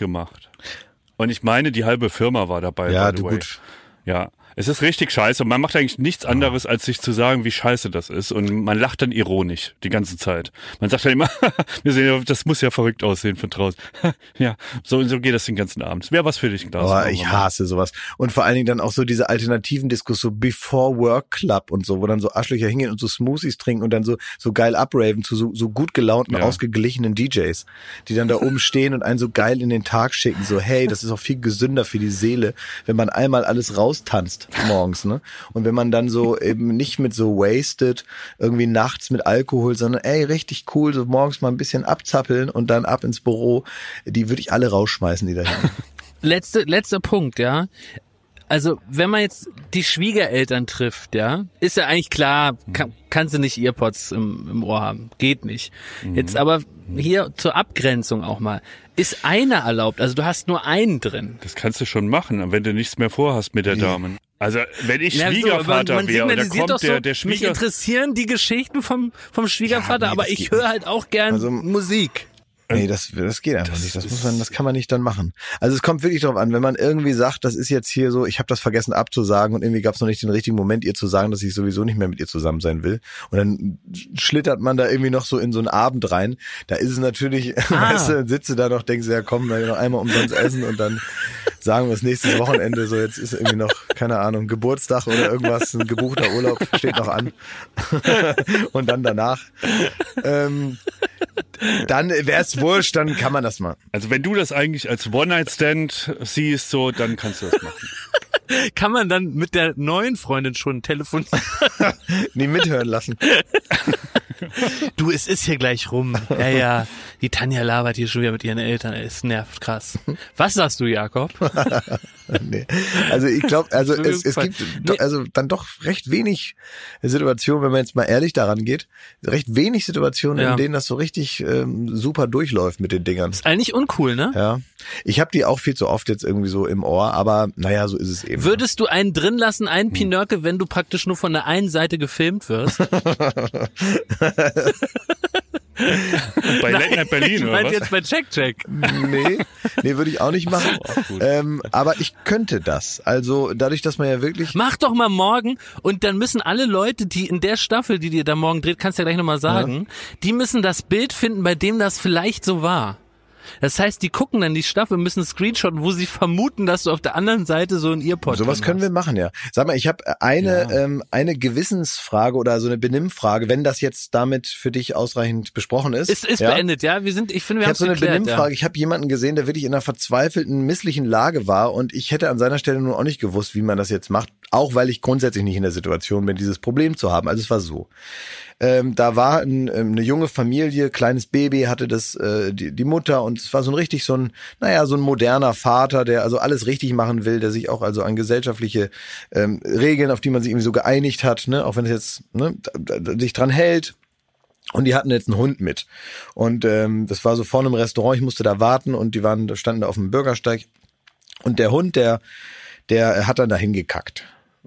Und ich meine, die halbe Firma war dabei. Ja, du gut. Ja. Es ist richtig scheiße und man macht eigentlich nichts anderes, als sich zu sagen, wie scheiße das ist. Und man lacht dann ironisch die ganze Zeit. Man sagt dann immer, das muss ja verrückt aussehen von draußen. Ja, so geht das den ganzen Abend. Wäre was für dich, Klaus. Oh, ich hasse sowas. Und vor allen Dingen dann auch so diese alternativen Diskus, so Before Work Club und so, wo dann so Arschlöcher hingehen und so Smoothies trinken und dann so geil abraven zu so gut gelaunten, ausgeglichenen DJs, die dann da oben stehen und einen so geil in den Tag schicken. So, hey, das ist auch viel gesünder für die Seele, wenn man einmal alles raustanzt morgens, ne? Und wenn man dann so eben nicht mit so wasted irgendwie nachts mit Alkohol, sondern ey, richtig cool, so morgens mal ein bisschen abzappeln und dann ab ins Büro, die würde ich alle rausschmeißen, die da hin. Letzter Punkt, ja. Also, wenn man jetzt die Schwiegereltern trifft, ja, ist ja eigentlich klar, kannst du nicht Earpods im Ohr haben. Geht nicht. Jetzt aber hier zur Abgrenzung auch mal. Ist einer erlaubt? Also du hast nur einen drin. Das kannst du schon machen, wenn du nichts mehr vorhast mit der Dame. Also, wenn ich Schwiegervater wäre und da kommt der Schwiegervater... Mich interessieren die Geschichten vom Schwiegervater, aber ich höre halt auch gern Musik. Nee, das geht einfach nicht. Das kann man nicht dann machen. Also es kommt wirklich drauf an, wenn man irgendwie sagt, das ist jetzt hier so, ich habe das vergessen abzusagen und irgendwie gab es noch nicht den richtigen Moment, ihr zu sagen, dass ich sowieso nicht mehr mit ihr zusammen sein will. Und dann schlittert man da irgendwie noch so in so einen Abend rein. Da ist es natürlich, weißt du, dann sitzt du da noch, denkst du, ja komm, noch einmal umsonst essen und dann sagen wir das nächstes Wochenende, so jetzt ist irgendwie noch, keine Ahnung, Geburtstag oder irgendwas, ein gebuchter Urlaub steht noch an. Und dann danach. Dann wäre es wurscht, dann kann man das machen. Also wenn du das eigentlich als One-Night-Stand siehst, so, dann kannst du das machen. Kann man dann mit der neuen Freundin schon telefonieren? Nie mithören lassen. Du, es ist hier gleich rum. Ja, die Tanja labert hier schon wieder mit ihren Eltern. Es nervt krass. Was sagst du, Jakob? Nee. Also ich glaube, es gibt also dann doch recht wenig Situationen, wenn man jetzt mal ehrlich daran geht, recht wenig Situationen, in denen das so richtig super durchläuft mit den Dingern. Ist eigentlich uncool, ne? Ja. Ich habe die auch viel zu oft jetzt irgendwie so im Ohr, aber naja, so ist es eben. Würdest du einen drin lassen, einen Pinöcke, wenn du praktisch nur von der einen Seite gefilmt wirst? Bei Late Night Berlin, oder was? Ich meinte jetzt bei Check. Nee, würde ich auch nicht machen. Aber ich könnte das. Also dadurch, dass man ja wirklich... Mach doch mal morgen und dann müssen alle Leute, die in der Staffel, die dir da morgen dreht, kannst du ja gleich nochmal sagen, die müssen das Bild finden, bei dem das vielleicht so war. Das heißt, die gucken dann die Staffel, müssen Screenshotten, wo sie vermuten, dass du auf der anderen Seite so ein Earpod hast. Sowas können wir machen, ja. Sag mal, ich habe eine Gewissensfrage oder so eine Benimmfrage, wenn das jetzt damit für dich ausreichend besprochen ist. Ist beendet, ja. Ich finde, wir haben es geklärt. Ich habe so eine Benimmfrage. Ja. Ich habe jemanden gesehen, der wirklich in einer verzweifelten, misslichen Lage war und ich hätte an seiner Stelle nur auch nicht gewusst, wie man das jetzt macht, auch weil ich grundsätzlich nicht in der Situation bin, dieses Problem zu haben. Also es war so. Da war eine junge Familie, kleines Baby, hatte das die Mutter und es war so ein moderner Vater, der also alles richtig machen will, der sich auch also an gesellschaftliche Regeln, auf die man sich irgendwie so geeinigt hat, ne, auch wenn es jetzt sich dran hält. Und die hatten jetzt einen Hund mit. Und das war so vorne im Restaurant, ich musste da warten und standen da auf dem Bürgersteig. Und der Hund, der hat dann da hingekackt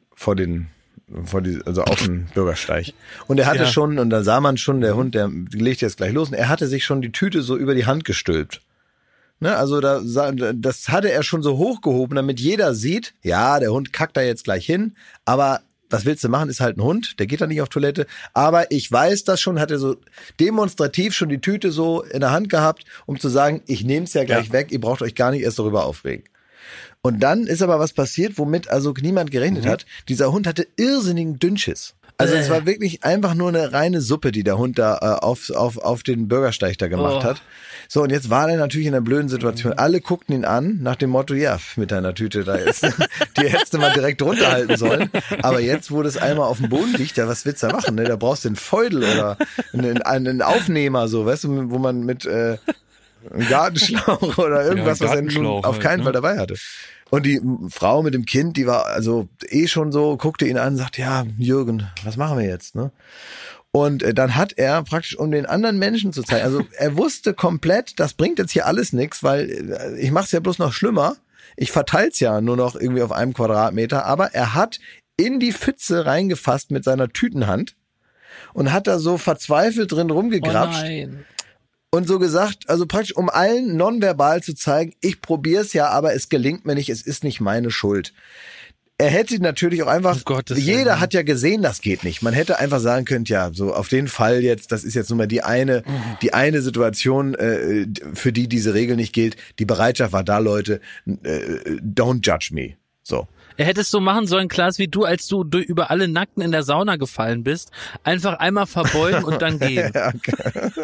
also auf dem Bürgersteig. Und er hatte schon, und da sah man schon, der Hund, der legt jetzt gleich los, und er hatte sich schon die Tüte so über die Hand gestülpt. Ne, also das hatte er schon so hochgehoben, damit jeder sieht, ja, der Hund kackt da jetzt gleich hin, aber was willst du machen, ist halt ein Hund, der geht da nicht auf Toilette, aber ich weiß das schon, hat er so demonstrativ schon die Tüte so in der Hand gehabt, um zu sagen, ich nehme es ja gleich weg, ihr braucht euch gar nicht erst darüber aufregen. Und dann ist aber was passiert, womit also niemand gerechnet hat. Dieser Hund hatte irrsinnigen Dünnschiss. Also es war wirklich einfach nur eine reine Suppe, die der Hund da auf den Bürgersteig da gemacht hat. So, und jetzt war er natürlich in einer blöden Situation. Alle guckten ihn an, nach dem Motto, ja, mit deiner Tüte da jetzt, die hättest du mal direkt runterhalten sollen. Aber jetzt, wo das einmal auf dem Boden liegt, ja, was willst du da machen? Ne? Da brauchst du einen Feudel oder einen Aufnehmer, so, weißt du, wo man mit einen Gartenschlauch oder irgendwas, was er nun auf keinen Fall dabei hatte. Und die Frau mit dem Kind, die war also schon so, guckte ihn an und sagte, ja, Jürgen, was machen wir jetzt, ne? Und dann hat er praktisch, um den anderen Menschen zu zeigen, also er wusste komplett, das bringt jetzt hier alles nichts, weil ich mach's ja bloß noch schlimmer. Ich verteil's ja nur noch irgendwie auf einem Quadratmeter, aber er hat in die Pfütze reingefasst mit seiner Tütenhand und hat da so verzweifelt drin rumgegrapscht. Oh nein. Und so gesagt, also praktisch um allen nonverbal zu zeigen, ich probier's ja, aber es gelingt mir nicht, es ist nicht meine Schuld. Er hätte natürlich auch einfach, jeder hat ja gesehen, das geht nicht. Man hätte einfach sagen können, ja, so auf den Fall jetzt, das ist jetzt nun mal die eine Situation, für die diese Regel nicht gilt. Die Bereitschaft war da, Leute, don't judge me. So. Er hätte es so machen sollen, Klaas, wie du, als du über alle Nackten in der Sauna gefallen bist. Einfach einmal verbeugen und dann gehen. Ja, okay.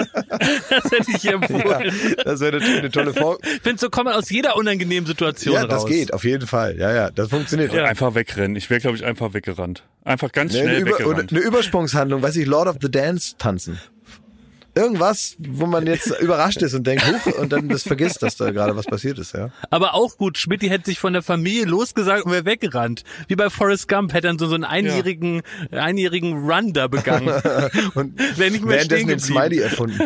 Das hätte ich empfohlen. Ja, das wäre natürlich eine tolle Form. Ich finde, so kommt man aus jeder unangenehmen Situation raus. Ja, das geht, auf jeden Fall. Ja, das funktioniert. Ja. Einfach wegrennen. Ich wäre, glaube ich, einfach weggerannt. Einfach ganz schnell weggerannt. Eine Übersprungshandlung, weiß ich, Lord of the Dance tanzen. Irgendwas, wo man jetzt überrascht ist und denkt, huch, und dann das vergisst, dass da gerade was passiert ist, ja. Aber auch gut, Schmidti hätte sich von der Familie losgesagt und wäre weggerannt. Wie bei Forrest Gump, hätte dann so einen einjährigen Run da begangen. Und wäre nicht mehr stehen geblieben. Den Smiley erfunden.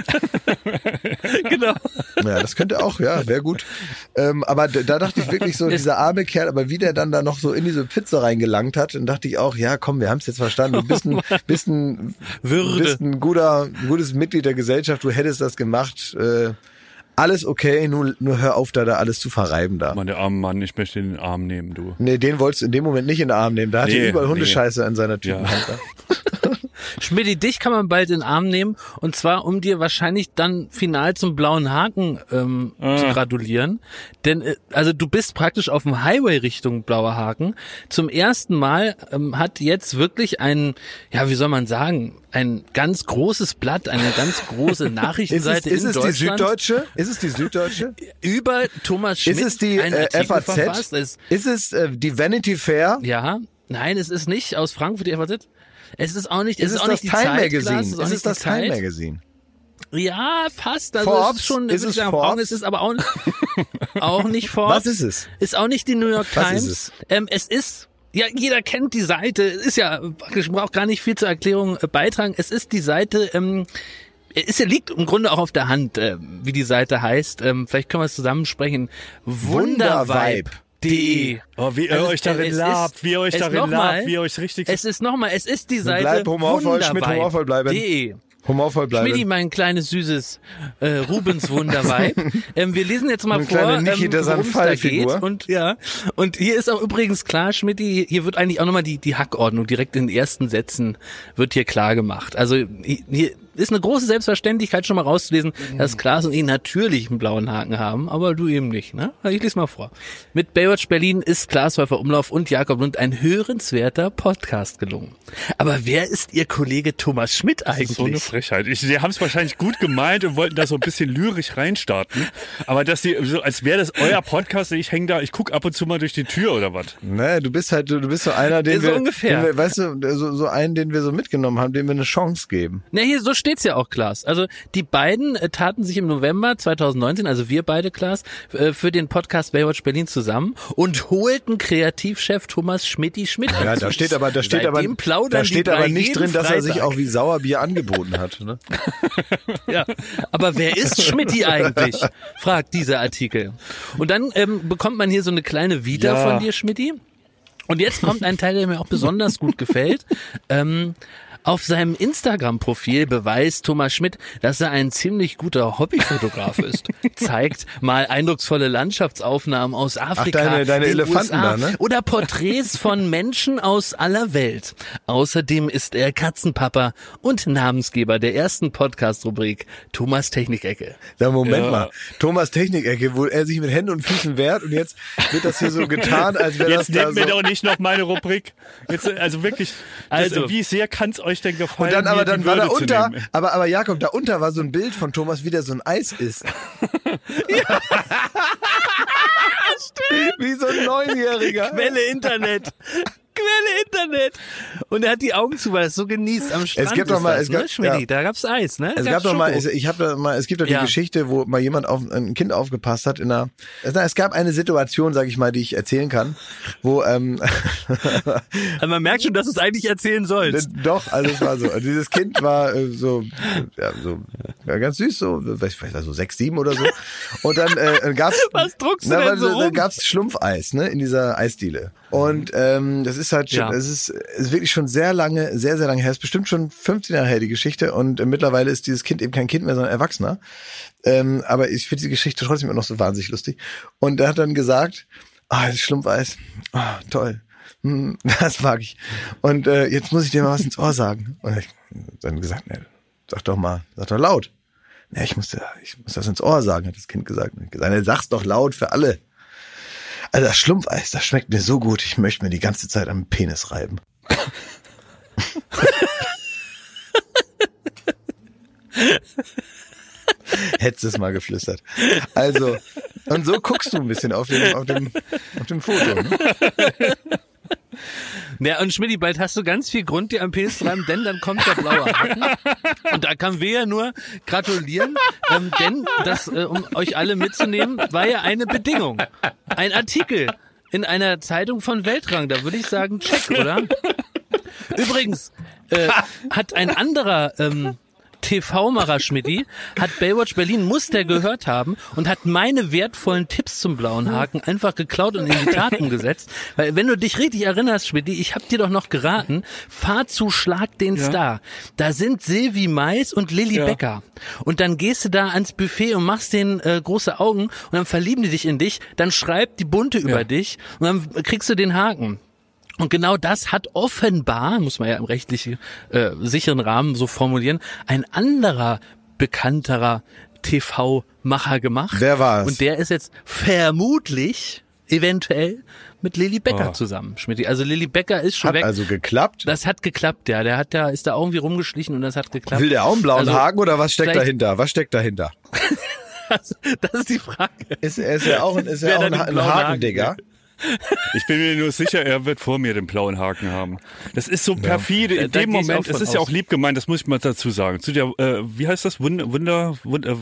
Genau. Ja, das könnte auch, ja, wäre gut. Aber da dachte ich wirklich so, dieser arme Kerl, aber wie der dann da noch so in diese Pfütze reingelangt hat, dann dachte ich auch, ja, komm, wir haben es jetzt verstanden. Du bist ein gutes Mitglied der Gesellschaft, du hättest das gemacht, alles okay, nur hör auf, da alles zu verreiben da. Mann, der arme Mann, ich möchte den Arm nehmen, du. Nee, den wolltest du in dem Moment nicht in den Arm nehmen. Da hat er überall Hundescheiße an seiner Typenhand. Ja. Schmidti, dich kann man bald in den Arm nehmen, und zwar, um dir wahrscheinlich dann final zum blauen Haken zu gratulieren. Denn also du bist praktisch auf dem Highway Richtung blauer Haken. Zum ersten Mal hat jetzt wirklich ein, ja, wie soll man sagen, ein ganz großes Blatt, eine ganz große Nachrichtenseite in Deutschland. Ist es die Süddeutsche? Über Thomas Schmidt. Ist es die FAZ? Ist es die Vanity Fair? Ja, nein, es ist nicht aus Frankfurt die FAZ. Es ist auch nicht, ist es auch das nicht die Time Zeit, Magazine? Ist es das Time Magazine? Ja, fast. Also Forbes? es ist schon, ist es Forbes? Es ist aber auch nicht Forbes. Was ist es? Ist auch nicht die New York Times. Was ist es? Es ist, ja, jeder kennt die Seite. Ist ja, ich brauche gar nicht viel zur Erklärung beitragen. Es ist die Seite, liegt im Grunde auch auf der Hand, wie die Seite heißt. Vielleicht können wir es zusammensprechen. Wundervibe.de. Oh, wie ihr euch darin labt, wie ihr euch richtig... Es ist die Seite Bleib humorvoll, Schmidt, humorvoll bleiben. Humorvoll bleiben. Schmidti, mein kleines, süßes Rubens Wunderweib. Wir lesen jetzt mal vor, worum es da geht. Und hier ist auch übrigens klar, Schmidti, hier wird eigentlich auch nochmal die Hackordnung direkt in den ersten Sätzen wird hier klar gemacht. Also hier ist eine große Selbstverständlichkeit schon mal rauszulesen, dass Klaas und ich natürlich einen blauen Haken haben, aber du eben nicht, ne? Ich lese mal vor. Mit Baywatch Berlin ist Klaas Häufer Umlauf und Jakob Lund ein hörenswerter Podcast gelungen. Aber wer ist Ihr Kollege Thomas Schmidt eigentlich? Das ist so eine Frechheit. Sie haben es wahrscheinlich gut gemeint und wollten da so ein bisschen lyrisch reinstarten, aber dass sie so, als wäre das euer Podcast, ich hänge da, ich gucke ab und zu mal durch die Tür oder was? Ne, du bist so einer, den wir, weißt du, so einen, den wir so mitgenommen haben, dem wir eine Chance geben. Ne, hier so steht's ja auch, Klaas. Also die beiden taten sich im November 2019, also wir beide, Klaas, für den Podcast Baywatch Berlin zusammen und holten Kreativchef Thomas Schmidt. Ja, da steht aber nicht drin, dass er sich auch wie Sauerbier angeboten hat. Ne? Ja, aber wer ist Schmidti eigentlich? Fragt dieser Artikel. Und dann bekommt man hier so eine kleine Vita von dir, Schmidti. Und jetzt kommt ein Teil, der mir auch besonders gut gefällt. Auf seinem Instagram-Profil beweist Thomas Schmidt, dass er ein ziemlich guter Hobbyfotograf ist. Zeigt mal eindrucksvolle Landschaftsaufnahmen aus Afrika, deine den Elefanten USA, da, ne? Oder Porträts von Menschen aus aller Welt. Außerdem ist er Katzenpapa und Namensgeber der ersten Podcast-Rubrik Thomas Technik-Ecke. Moment mal, Thomas Technik-Ecke, wo er sich mit Händen und Füßen wehrt und jetzt wird das hier so getan, als wäre das da so... Jetzt nennt mir doch nicht noch meine Rubrik. Jetzt, also wirklich, wie sehr kann's euch denn gefallen? Und dann war da unter, aber Jakob, da unter war so ein Bild von Thomas, wie der so ein Eis isst. Ja. Wie so ein 9-Jähriger. Quelle Internet. Und er hat die Augen zu, weil er es so genießt am Strand. Da gab's Eis, ne? Es gibt doch die Geschichte, wo mal jemand auf ein Kind aufgepasst hat es gab eine Situation, sag ich mal, die ich erzählen kann, wo also man merkt schon, dass du es eigentlich erzählen sollst. Doch, also es war so. Also dieses Kind war ganz süß, so 6, 7 oder so. Und dann gab's was druckst du denn so rum? Dann gab's Schlumpfeis, ne, in dieser Eisdiele. Und das ist halt schon, es ist wirklich schon sehr lange her. Es ist bestimmt schon 15 Jahre her, die Geschichte. Und mittlerweile ist dieses Kind eben kein Kind mehr, sondern Erwachsener. Aber ich finde die Geschichte trotzdem immer noch so wahnsinnig lustig. Und er hat dann gesagt, das Schlumpfeis, toll. Das mag ich. Und jetzt muss ich dir mal was ins Ohr sagen. Und ich dann gesagt, sag doch laut. Ich muss das ins Ohr sagen, hat das Kind gesagt. Und ich gesagt, sag's doch laut für alle. Also das Schlumpfeis, das schmeckt mir so gut, ich möchte mir die ganze Zeit am Penis reiben. Hättest es mal geflüstert. Also, und so guckst du ein bisschen auf dem Foto. Ne? Ja, und Schmidti, bald hast du ganz viel Grund, dir am Penis zu reiben, denn dann kommt der blaue Haken. Und da kann wir ja nur gratulieren, denn das, um euch alle mitzunehmen, war ja eine Bedingung. Ein Artikel in einer Zeitung von Weltrang, da würde ich sagen, check, oder? Übrigens hat ein anderer TV-Macher Schmidti hat Baywatch Berlin, muss der gehört haben und hat meine wertvollen Tipps zum blauen Haken einfach geklaut und in die Tat umgesetzt. Weil wenn du dich richtig erinnerst, Schmidti, ich hab dir doch noch geraten, fahr zu Schlag den Star. Da sind Silvi Mais und Lilly Becker. Und dann gehst du da ans Buffet und machst denen große Augen und dann verlieben die dich in dich, dann schreibt die Bunte über dich und dann kriegst du den Haken. Und genau das hat offenbar, muss man ja im rechtlich sicheren Rahmen so formulieren, ein anderer bekannterer TV-Macher gemacht. Wer war es? Und der ist jetzt vermutlich, eventuell, mit Lilly Becker zusammen, Schmidti. Also Lilly Becker ist schon Hat weg. also geklappt? Das hat geklappt, ja. Ist da irgendwie rumgeschlichen und das hat geklappt. Will der auch einen blauen Also, Haken oder was steckt vielleicht- dahinter? Was steckt dahinter? Das ist die Frage. Er ist ja auch ein Wer dann den ein blauen Haken Hakendigger. Ich bin mir nur sicher, er wird vor mir den blauen Haken haben. Das ist so perfide. In Da dem gehe ich auch Moment, von es ist ja aus. auch lieb gemeint, das muss ich mal dazu sagen. Zu der, wie heißt das? Wundervibe?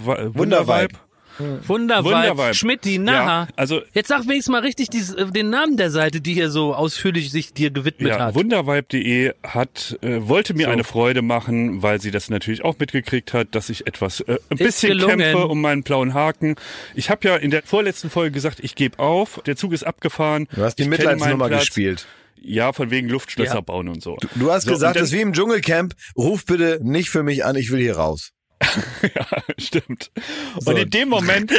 Wundervibe. Schmidti, na. Ja, also Jetzt sag wenigstens mal richtig den Namen der Seite, die hier so ausführlich sich dir gewidmet ja, hat. Wundervibe.de wollte mir eine Freude machen, weil sie das natürlich auch mitgekriegt hat, dass ich etwas ein bisschen gelungen. kämpfe um meinen blauen Haken. Ich habe ja in der vorletzten Folge gesagt, ich gebe auf, der Zug ist abgefahren. Du hast die Ich kenne Mitleidsnummer meinen Platz. gespielt. Ja, von wegen Luftschlösser bauen und so. Du hast So, gesagt, und dann- das ist wie im Dschungelcamp, ruf bitte nicht für mich an, ich will hier raus. Ja, stimmt. Und in dem Moment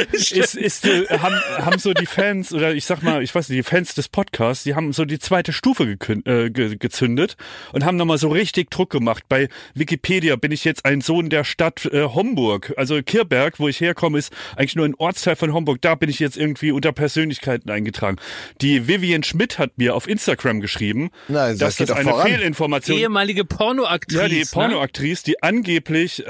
haben so die Fans, oder ich sag mal, ich weiß nicht, die Fans des Podcasts, die haben so die zweite Stufe gezündet und haben nochmal so richtig Druck gemacht. Bei Wikipedia bin ich jetzt ein Sohn der Stadt Homburg. Also Kirberg, wo ich herkomme, ist eigentlich nur ein Ortsteil von Homburg. Da bin ich jetzt irgendwie unter Persönlichkeiten eingetragen. Die Vivian Schmidt hat mir auf Instagram geschrieben, Na, dass geht das doch eine voran. Fehlinformation Ehemalige Pornoaktrice. ja, die ne? Pornoaktrice, die angeblich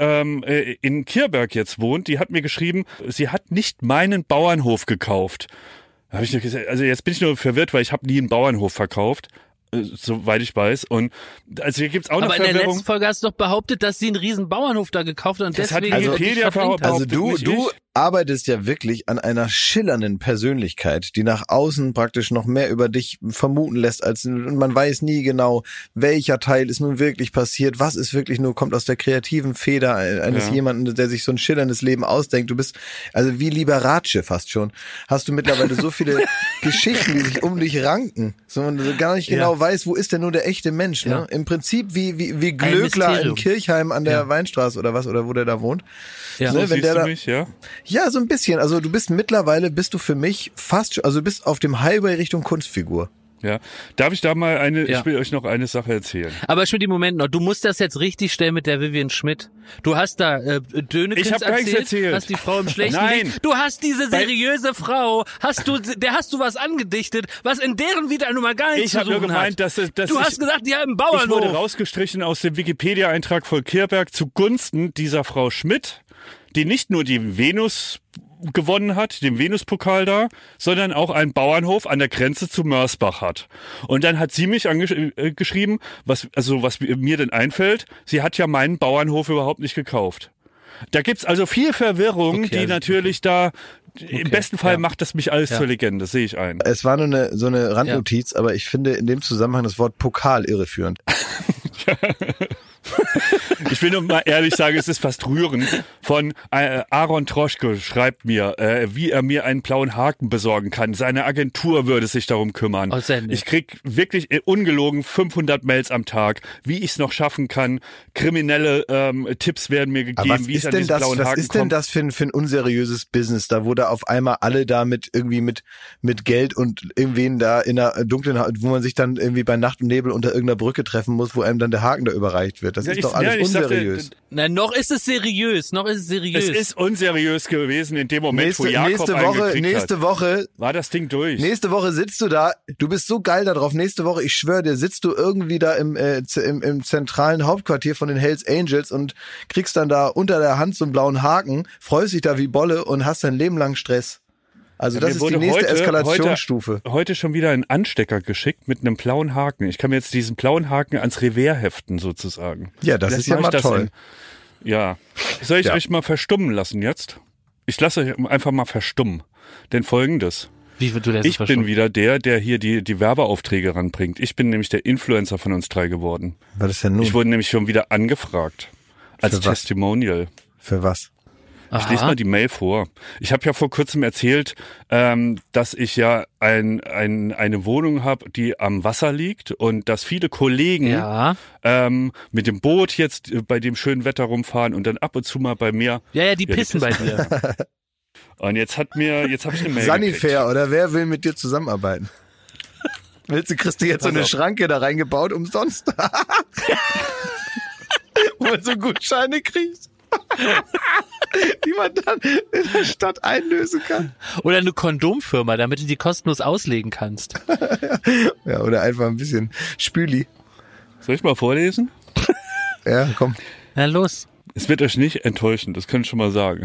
in Kirberg jetzt wohnt, die hat mir geschrieben, sie hat nicht meinen Bauernhof gekauft. Da habe ich nur gesagt, also jetzt bin ich nur verwirrt, weil ich habe nie einen Bauernhof verkauft, soweit ich weiß. Und also hier gibt's auch Aber eine in der Verwirrung. letzten Folge hast du doch behauptet, dass sie einen riesen Bauernhof da gekauft hat und Das hat deswegen Wikipedia dich verdrängt hat. Also Behauptet du nicht ich. arbeitest ja wirklich an einer schillernden Persönlichkeit, die nach außen praktisch noch mehr über dich vermuten lässt, als man weiß nie genau, welcher Teil ist nun wirklich passiert, was ist wirklich nur, kommt aus der kreativen Feder eines jemanden, der sich so ein schillerndes Leben ausdenkt. Du bist also wie Liberace fast schon. Hast du mittlerweile so viele Geschichten, die sich um dich ranken, so man so gar nicht genau weiß, wo ist denn nur der echte Mensch, ne? Im Prinzip wie Glöckler in Mysterium. Kirchheim an der Weinstraße oder was, oder wo der da wohnt. Ja. Ne, wenn Siehst der du da, mich, ja? ja, so ein bisschen. Also du bist für mich fast, also du bist auf dem Highway Richtung Kunstfigur. Ja. Darf ich da mal ich will euch noch eine Sache erzählen. Aber Schmidt, Moment noch, du musst das jetzt richtig stellen mit der Vivian Schmidt. Du hast da Dönekens Ich hab gar nichts erzählt. hast die Frau im schlechten Nein. Licht. Du hast diese seriöse Frau, der hast du was angedichtet, was in deren Vita nun mal gar nichts Ich zu habe nur suchen gemeint, hat. dass Du ich, hast gesagt, die haben einen ich wurde Bauernhof. rausgestrichen aus dem Wikipedia-Eintrag von Kirberg zugunsten dieser Frau Schmidt, die nicht nur die Venus gewonnen hat, den Venuspokal da, sondern auch einen Bauernhof an der Grenze zu Mörsbach hat. Und dann hat sie mich geschrieben, was mir denn einfällt, sie hat ja meinen Bauernhof überhaupt nicht gekauft. Da gibt's also viel Verwirrung, Okay, die natürlich da, im besten Fall ja. macht das mich alles zur Legende, sehe ich ein. Es war nur so eine Randnotiz, aber ich finde in dem Zusammenhang das Wort Pokal irreführend. Ich will nur mal ehrlich sagen, es ist fast rührend. Von Aaron Troschke schreibt mir, wie er mir einen blauen Haken besorgen kann. Seine Agentur würde sich darum kümmern. Oh, sehr nett. Ich krieg wirklich ungelogen 500 Mails am Tag, wie ich es noch schaffen kann. Kriminelle Tipps werden mir Aber gegeben, wie ich an diesen blauen was Haken ist denn komme. das für ein unseriöses Business, da wo da auf einmal alle da mit Geld und irgendwen da in einer dunklen, wo man sich dann irgendwie bei Nacht und Nebel unter irgendeiner Brücke treffen muss, wo einem dann der Haken da überreicht wird. Das Ja, ist doch alles ich sagte, unseriös. Na, noch ist es seriös. Es ist unseriös gewesen in dem Moment, wo Jakob nächste hat. Woche War das Ding durch. Nächste Woche sitzt du da, du bist so geil da drauf, nächste Woche, ich schwöre dir, sitzt du irgendwie da im zentralen Hauptquartier von den Hells Angels und kriegst dann da unter der Hand so einen blauen Haken, freust dich da wie Bolle und hast dein Leben lang Stress. Also das Mir ist die wurde nächste Eskalationsstufe. Heute schon wieder ein Anstecker geschickt mit einem blauen Haken. Ich kann mir jetzt diesen blauen Haken ans Revers heften sozusagen. Ja, das Vielleicht ist ja mache ich mal das toll. Ja. Soll ich Ja. euch mal verstummen lassen jetzt? Ich lasse euch einfach mal verstummen. Denn Folgendes. Wie du lässt Ich bin wieder der hier die Werbeaufträge ranbringt. Ich bin nämlich der Influencer von uns drei geworden. Was ist denn nun? Ich wurde nämlich schon wieder angefragt. Als Für was? Testimonial. Für was? Ich lese mal die Mail vor. Ich habe ja vor kurzem erzählt, dass ich ja eine Wohnung habe, die am Wasser liegt und dass viele Kollegen mit dem Boot jetzt bei dem schönen Wetter rumfahren und dann ab und zu mal bei mir. Ja, die pissen bei dir. Und jetzt habe ich eine Mail Sanifair, oder wer will mit dir zusammenarbeiten? Kriegst du jetzt so eine Schranke da reingebaut umsonst? Wo man so Gutscheine kriegt? Die man dann in der Stadt einlösen kann. Oder eine Kondomfirma, damit du die kostenlos auslegen kannst. Ja, oder einfach ein bisschen Spüli. Soll ich mal vorlesen? Ja, komm. Na los. Es wird euch nicht enttäuschen, das kann ich schon mal sagen.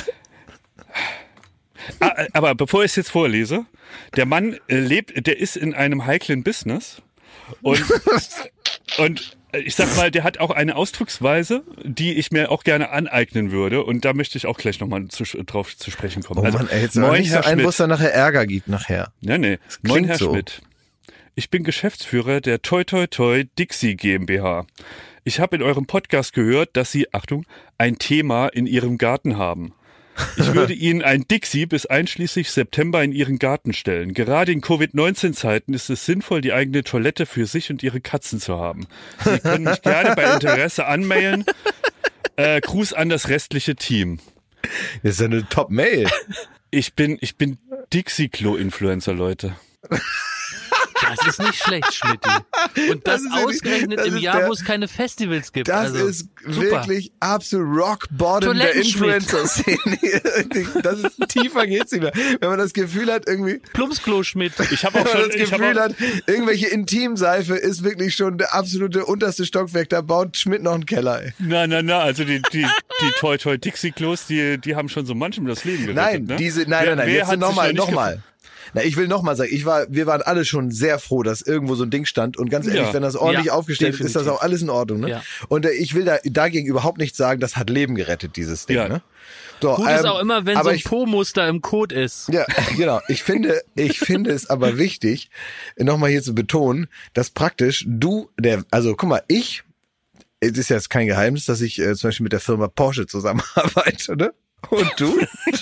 Aber bevor ich es jetzt vorlese, der Mann der ist in einem heiklen Business und ich sag mal, der hat auch eine Ausdrucksweise, die ich mir auch gerne aneignen würde und da möchte ich auch gleich nochmal drauf zu sprechen kommen. Oh also, Mann, ey, jetzt aber nicht so ein, wo es dann nachher Ärger gibt nachher. Nee. Moin, Herr so. Schmidt. Ich bin Geschäftsführer der Toi Toi Toi Dixie GmbH. Ich habe in eurem Podcast gehört, dass Sie, Achtung, ein Thema in Ihrem Garten haben. Ich würde Ihnen ein Dixie bis einschließlich September in Ihren Garten stellen. Gerade in Covid-19-Zeiten ist es sinnvoll, die eigene Toilette für sich und Ihre Katzen zu haben. Sie können mich gerne bei Interesse anmailen. Gruß an das restliche Team. Das ist ja eine Top-Mail. Ich bin Dixie-Klo-Influencer, Leute. Das ist nicht schlecht, Schmidti. Und das ausgerechnet im Jahr, wo es keine Festivals gibt. Das also, ist super. wirklich absolut Rock Bottom der Influencer-Szene. Das ist, tiefer geht's nicht mehr. Wenn man das Gefühl hat, irgendwie... Plumpsklo Schmidt. Ich habe auch Wenn man schon das Gefühl hat, irgendwelche Intimseife ist wirklich schon der absolute unterste Stockwerk. Da baut Schmidt noch einen Keller, ey. Na, also die Toi Toi Dixie Klos, die haben schon so manchem das Leben gerettet. Nein, ne? nein, Wer jetzt hat sich nochmal. Na, ich will nochmal sagen, wir waren alle schon sehr froh, dass irgendwo so ein Ding stand und ganz ehrlich, wenn das ordentlich aufgestellt ist, ist das auch alles in Ordnung, ne? Ja. Und ich will dagegen überhaupt nicht sagen, das hat Leben gerettet, dieses Ding, Ja. ne? So, Gut ist auch immer, wenn so ein Po-Muster im Code ist. Ja, genau. Ich finde es aber wichtig, nochmal hier zu betonen, dass praktisch guck mal, es ist jetzt kein Geheimnis, dass ich zum Beispiel mit der Firma Porsche zusammenarbeite, ne? Und du?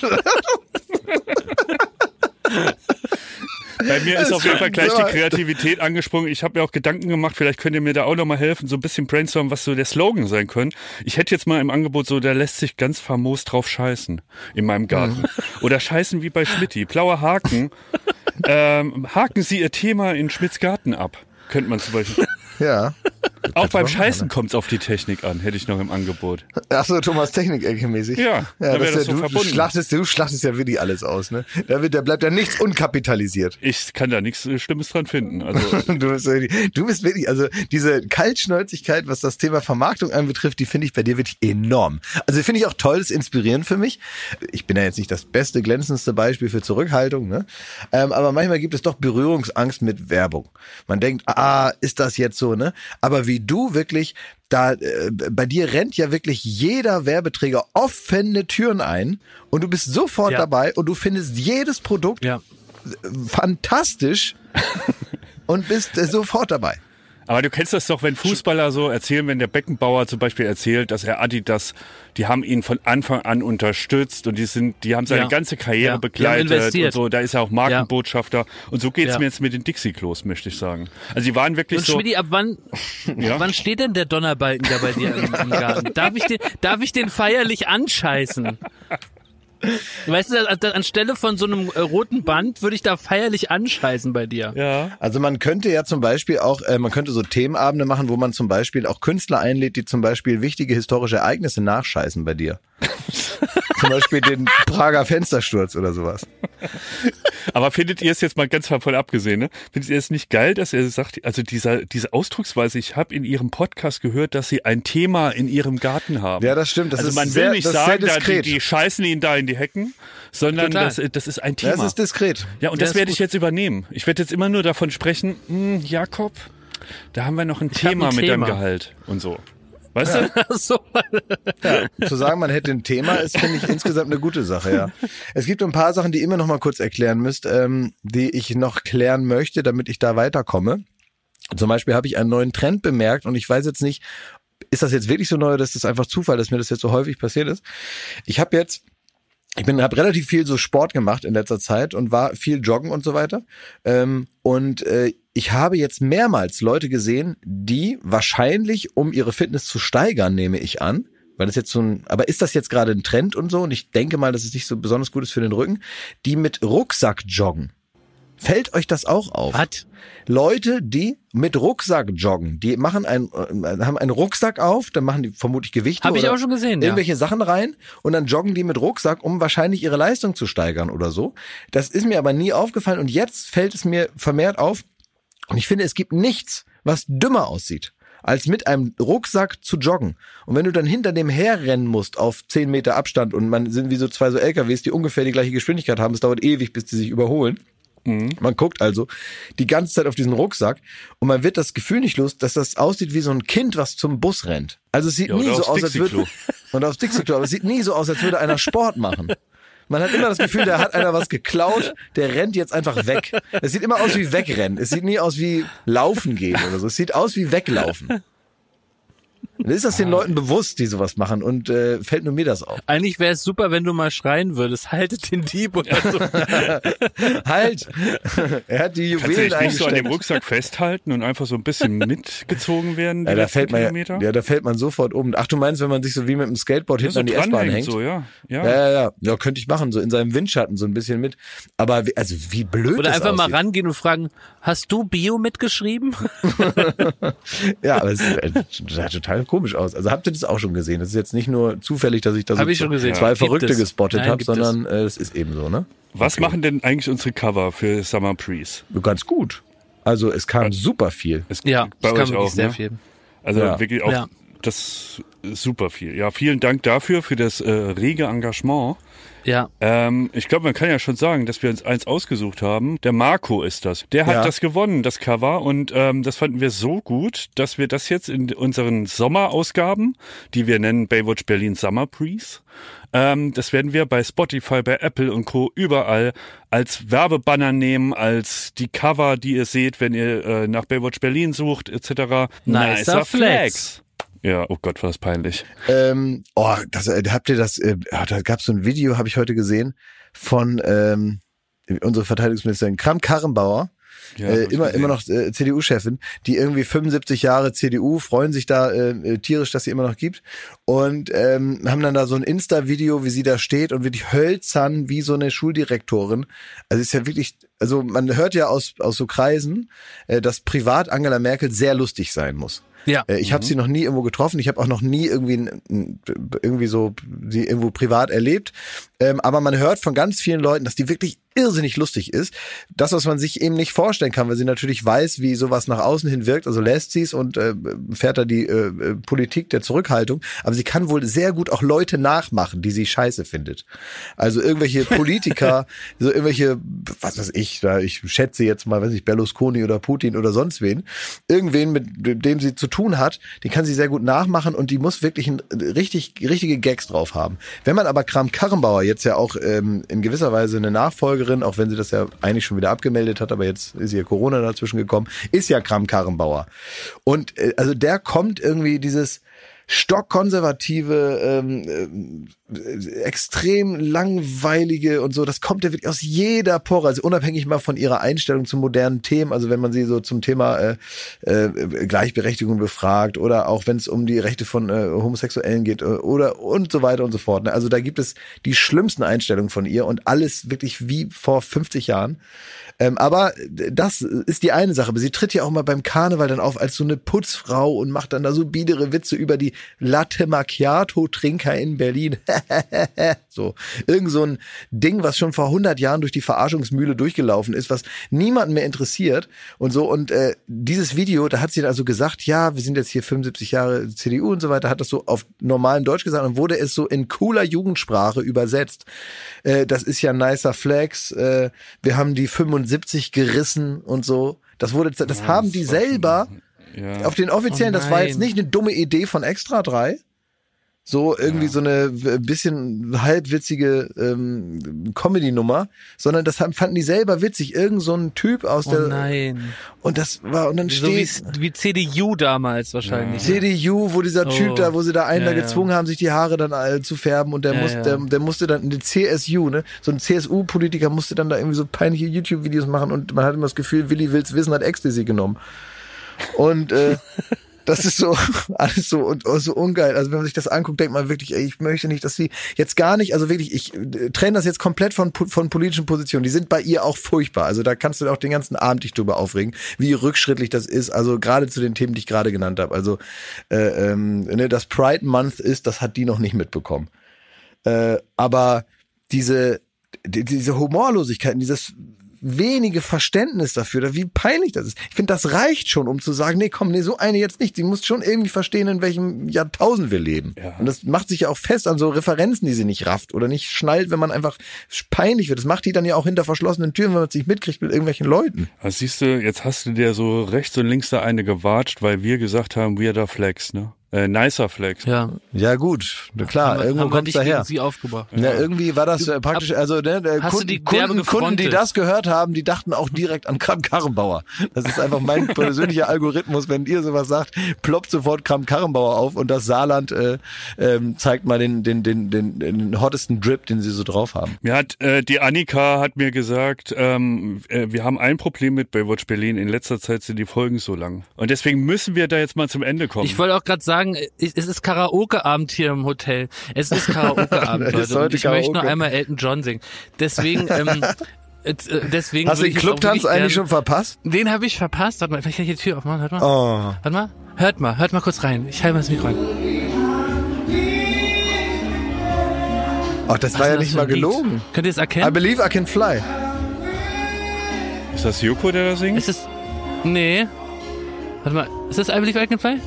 Bei mir ist auf jeden Fall gleich die Kreativität angesprungen. Ich habe mir auch Gedanken gemacht, vielleicht könnt ihr mir da auch nochmal helfen, so ein bisschen brainstormen, was so der Slogan sein könnte. Ich hätte jetzt mal im Angebot so, da lässt sich ganz famos drauf scheißen in meinem Garten. Oder scheißen wie bei Schmidti. Blauer Haken. Haken Sie Ihr Thema in Schmidts Garten ab. Könnte man zum Beispiel. Ja. Auch beim Scheißen kommt's auf die Technik an, hätte ich noch im Angebot. Ach so, Thomas Technik-Ecke mäßig. Ja, da wäre das so du verbunden. Du schlachtest ja wirklich alles aus, ne? Da bleibt ja nichts unkapitalisiert. Ich kann da nichts Schlimmes dran finden. Also Du bist wirklich, also diese Kaltschnäuzigkeit, was das Thema Vermarktung anbetrifft, die finde ich bei dir wirklich enorm. Also finde ich auch toll, das ist inspirierend für mich. Ich bin ja jetzt nicht das beste, glänzendste Beispiel für Zurückhaltung, ne? Aber manchmal gibt es doch Berührungsangst mit Werbung. Man denkt, ist das jetzt so, ne? Aber wie du wirklich, bei dir rennt ja wirklich jeder Werbeträger offene Türen ein und du bist sofort dabei und du findest jedes Produkt fantastisch und bist sofort dabei. Aber du kennst das doch, wenn Fußballer so erzählen, wenn der Beckenbauer zum Beispiel erzählt, dass er Adidas, die haben ihn von Anfang an unterstützt und die haben seine ganze Karriere begleitet und so, da ist er auch Markenbotschafter und so geht's mir jetzt mit den Dixie-Klos, möchte ich sagen. Also die waren wirklich und so. Schmidti, ab wann steht denn der Donnerbalken da bei dir im Garten? Darf ich den feierlich anscheißen? Weißt du, anstelle von so einem roten Band würde ich da feierlich anscheißen bei dir. Ja. Also man könnte ja zum Beispiel auch, man könnte so Themenabende machen, wo man zum Beispiel auch Künstler einlädt, die zum Beispiel wichtige historische Ereignisse nachscheißen bei dir. Zum Beispiel den Prager Fenstersturz oder sowas. Aber findet ihr es jetzt mal ganz voll abgesehen, ne? Findet ihr es nicht geil, dass er sagt, also diese Ausdrucksweise, ich habe in Ihrem Podcast gehört, dass Sie ein Thema in Ihrem Garten haben. Ja, das stimmt. Also man will nicht sagen, die scheißen ihn da in die Hecken, sondern das ist ein Thema. Das ist diskret. Ja, und das werde ich jetzt übernehmen. Ich werde jetzt immer nur davon sprechen, Jakob, da haben wir noch ein Thema mit deinem Gehalt und so. Weißt du? So. Ja, zu sagen, man hätte ein Thema, ist, finde ich, insgesamt eine gute Sache, ja. Es gibt ein paar Sachen, die ihr mir noch mal kurz erklären müsst, die ich noch klären möchte, damit ich da weiterkomme. Zum Beispiel habe ich einen neuen Trend bemerkt und ich weiß jetzt nicht, ist das jetzt wirklich so neu, oder ist das einfach Zufall, dass mir das jetzt so häufig passiert ist? Ich habe relativ viel so Sport gemacht in letzter Zeit und war viel joggen und so weiter. Ich habe jetzt mehrmals Leute gesehen, die wahrscheinlich, um ihre Fitness zu steigern, nehme ich an, weil das jetzt aber ist das jetzt gerade ein Trend und so? Und ich denke mal, dass es nicht so besonders gut ist für den Rücken, die mit Rucksack joggen. Fällt euch das auch auf? Was? Leute, die mit Rucksack joggen, die haben einen Rucksack auf, dann machen die vermutlich Gewichte Habe ich oder auch schon gesehen, irgendwelche Sachen rein und dann joggen die mit Rucksack, um wahrscheinlich ihre Leistung zu steigern oder so. Das ist mir aber nie aufgefallen und jetzt fällt es mir vermehrt auf und ich finde, es gibt nichts, was dümmer aussieht, als mit einem Rucksack zu joggen. Und wenn du dann hinter dem herrennen musst auf 10 Meter Abstand und man sind wie so zwei so LKWs, die ungefähr die gleiche Geschwindigkeit haben, es dauert ewig, bis die sich überholen. Man guckt also die ganze Zeit auf diesen Rucksack und man wird das Gefühl nicht los, dass das aussieht wie so ein Kind, was zum Bus rennt. Also es sieht nie so aus, als würde und aufs Dixie-Klo, aber es sieht nie so aus, als würde einer Sport machen. Man hat immer das Gefühl, da hat einer was geklaut, der rennt jetzt einfach weg. Es sieht immer aus wie wegrennen. Es sieht nie aus wie laufen gehen oder so. Es sieht aus wie weglaufen. Dann ist das den Leuten bewusst, die sowas machen und fällt nur mir das auf. Eigentlich wäre es super, wenn du mal schreien würdest, haltet den Dieb oder so. Halt! Er hat die Juwelen Kannst du dich nicht so an dem eingesteckt. Rucksack festhalten und einfach so ein bisschen mitgezogen werden? Die Ja, da letzten fällt man Kilometer? da fällt man sofort um. Ach, du meinst, wenn man sich so wie mit dem Skateboard hinten so an die S-Bahn dranhängt, hängt? so, ja. Ja, könnte ich machen, so in seinem Windschatten so ein bisschen mit. Aber wie blöd Oder das einfach mal aussieht. rangehen und fragen, hast du Bio mitgeschrieben? Ja, aber es sah total komisch aus. Also habt ihr das auch schon gesehen? Das ist jetzt nicht nur zufällig, dass ich da so Hab ich schon gesehen. zwei Gibt Verrückte es. gespottet Nein, habe, gibt sondern es ist eben so, ne? Was machen denn eigentlich unsere Cover für Summer Breeze? Ganz gut. Also es kam super viel. Ja, bei das kam euch wirklich auch, sehr ne? viel. Also Ja. wirklich auch Ja. das ist super viel. Ja, vielen Dank dafür, für das rege Engagement. Ja. Ich glaube, man kann ja schon sagen, dass wir uns eins ausgesucht haben. Der Marco ist das. Der hat Ja. das gewonnen, das Cover. Und das fanden wir so gut, dass wir das jetzt in unseren Sommerausgaben, die wir nennen Baywatch Berlin Summer Breeze, das werden wir bei Spotify, bei Apple und Co. überall als Werbebanner nehmen, als die Cover, die ihr seht, wenn ihr nach Baywatch Berlin sucht, etc. Nicer Flex. Ja, oh Gott, war das peinlich. Habt ihr das, da gab es so ein Video, habe ich heute gesehen, von unserer Verteidigungsministerin Kramp-Karrenbauer, Ja, immer noch CDU-Chefin, die irgendwie 75 Jahre CDU, freuen sich da tierisch, dass sie immer noch gibt und haben dann da so ein Insta-Video, wie sie da steht und wirklich hölzern wie so eine Schuldirektorin. Also ist ja wirklich, also man hört ja aus so Kreisen, dass privat Angela Merkel sehr lustig sein muss. Ja. Ich habe sie noch nie irgendwo getroffen. Ich habe auch noch nie irgendwie so sie irgendwo privat erlebt. Aber man hört von ganz vielen Leuten, dass die wirklich irrsinnig lustig ist. Das, was man sich eben nicht vorstellen kann, weil sie natürlich weiß, wie sowas nach außen hin wirkt. Also lässt sie es und fährt da die Politik der Zurückhaltung. Aber sie kann wohl sehr gut auch Leute nachmachen, die sie scheiße findet. Also irgendwelche Politiker, so irgendwelche, was weiß ich, ich schätze jetzt mal, weiß ich, Berlusconi oder Putin oder sonst wen. Irgendwen, mit dem sie zu tun hat, den kann sie sehr gut nachmachen und die muss wirklich richtige Gags drauf haben. Wenn man aber Kramp-Karrenbauer jetzt ja auch in gewisser Weise eine Nachfolgerin, auch wenn sie das ja eigentlich schon wieder abgemeldet hat, aber jetzt ist ihr Corona dazwischen gekommen, ist ja Kramp-Karrenbauer. Und also der kommt irgendwie dieses stockkonservative, extrem langweilige und so, das kommt ja wirklich aus jeder Pore, also unabhängig mal von ihrer Einstellung zu modernen Themen, also wenn man sie so zum Thema Gleichberechtigung befragt oder auch wenn es um die Rechte von Homosexuellen geht oder und so weiter und so fort. Also da gibt es die schlimmsten Einstellungen von ihr und alles wirklich wie vor 50 Jahren. Aber das ist die eine Sache. Aber sie tritt ja auch mal beim Karneval dann auf als so eine Putzfrau und macht dann da so biedere Witze über die Latte Macchiato-Trinker in Berlin. So, irgend so ein Ding, was schon vor 100 Jahren durch die Verarschungsmühle durchgelaufen ist, was niemanden mehr interessiert und so. Und dieses Video, da hat sie dann also gesagt, ja, wir sind jetzt hier 75 Jahre CDU und so weiter, hat das so auf normalem Deutsch gesagt und wurde es so in cooler Jugendsprache übersetzt. Das ist ja nicer Flex. Wir haben die 75 gerissen und so. Das haben die selber auf den offiziellen, das war jetzt nicht eine dumme Idee von Extra 3. so irgendwie so eine bisschen halbwitzige Comedy-Nummer, sondern das fanden die selber witzig. Irgend so ein Typ aus der... nein. Und das war, und dann So wie CDU damals wahrscheinlich. CDU, wo dieser Typ da, wo sie da einen da gezwungen haben, sich die Haare dann zu färben und der musste dann in die CSU, ne? So ein CSU-Politiker musste dann da irgendwie so peinliche YouTube-Videos machen und man hat immer das Gefühl, Willi will's wissen, hat Ecstasy genommen. Und das ist so alles so und so ungeil. Also wenn man sich das anguckt, denkt man wirklich, ey, ich möchte nicht, dass sie jetzt gar nicht, also wirklich, ich trenne das jetzt komplett von politischen Positionen. Die sind bei ihr auch furchtbar. Also da kannst du auch den ganzen Abend dich drüber aufregen, wie rückschrittlich das ist. Also gerade zu den Themen, die ich gerade genannt habe. Also das Pride Month ist, das hat die noch nicht mitbekommen. Aber diese Humorlosigkeit, dieses wenige Verständnis dafür, wie peinlich das ist. Ich finde, das reicht schon, um zu sagen, nee, komm, nee, so eine jetzt nicht. Sie muss schon irgendwie verstehen, in welchem Jahrtausend wir leben. Ja. Und das macht sich ja auch fest an so Referenzen, die sie nicht rafft oder nicht schnallt, wenn man einfach peinlich wird. Das macht die dann ja auch hinter verschlossenen Türen, wenn man es nicht mitkriegt mit irgendwelchen Leuten. Also siehst du, jetzt hast du dir so rechts und links da eine gewatscht, weil wir gesagt haben, weirder Flex, ne? Nicer Flex. Ja gut, klar, irgendwo kommt es daher. Sie aufgebracht. Ja, irgendwie war das praktisch, also Kunden, die das gehört haben, die dachten auch direkt an Kramp-Karrenbauer. Das ist einfach mein persönlicher Algorithmus, wenn ihr sowas sagt, ploppt sofort Kramp-Karrenbauer auf und das Saarland zeigt mal den hottesten Drip, den sie so drauf haben. Mir hat die Annika hat mir gesagt, wir haben ein Problem mit Baywatch Berlin, in letzter Zeit sind die Folgen so lang. Und deswegen müssen wir da jetzt mal zum Ende kommen. Ich wollte auch gerade sagen, es ist Karaoke-Abend hier im Hotel. Es ist Karaoke-Abend, Leute. Und ich möchte noch einmal Elton John singen. Deswegen, deswegen. Hast du den Clubtanz eigentlich schon verpasst? Den habe ich verpasst. Warte mal, vielleicht kann ich die Tür aufmachen. Hört mal. Oh. Warte mal. Hört mal kurz rein. Ich halte mal das Mikro rein. Ach, das war ja nicht mal gelogen. Könnt ihr es erkennen? I believe I can fly. Ist das Joko, der da singt? Nee. Warte mal, ist das I believe I can fly?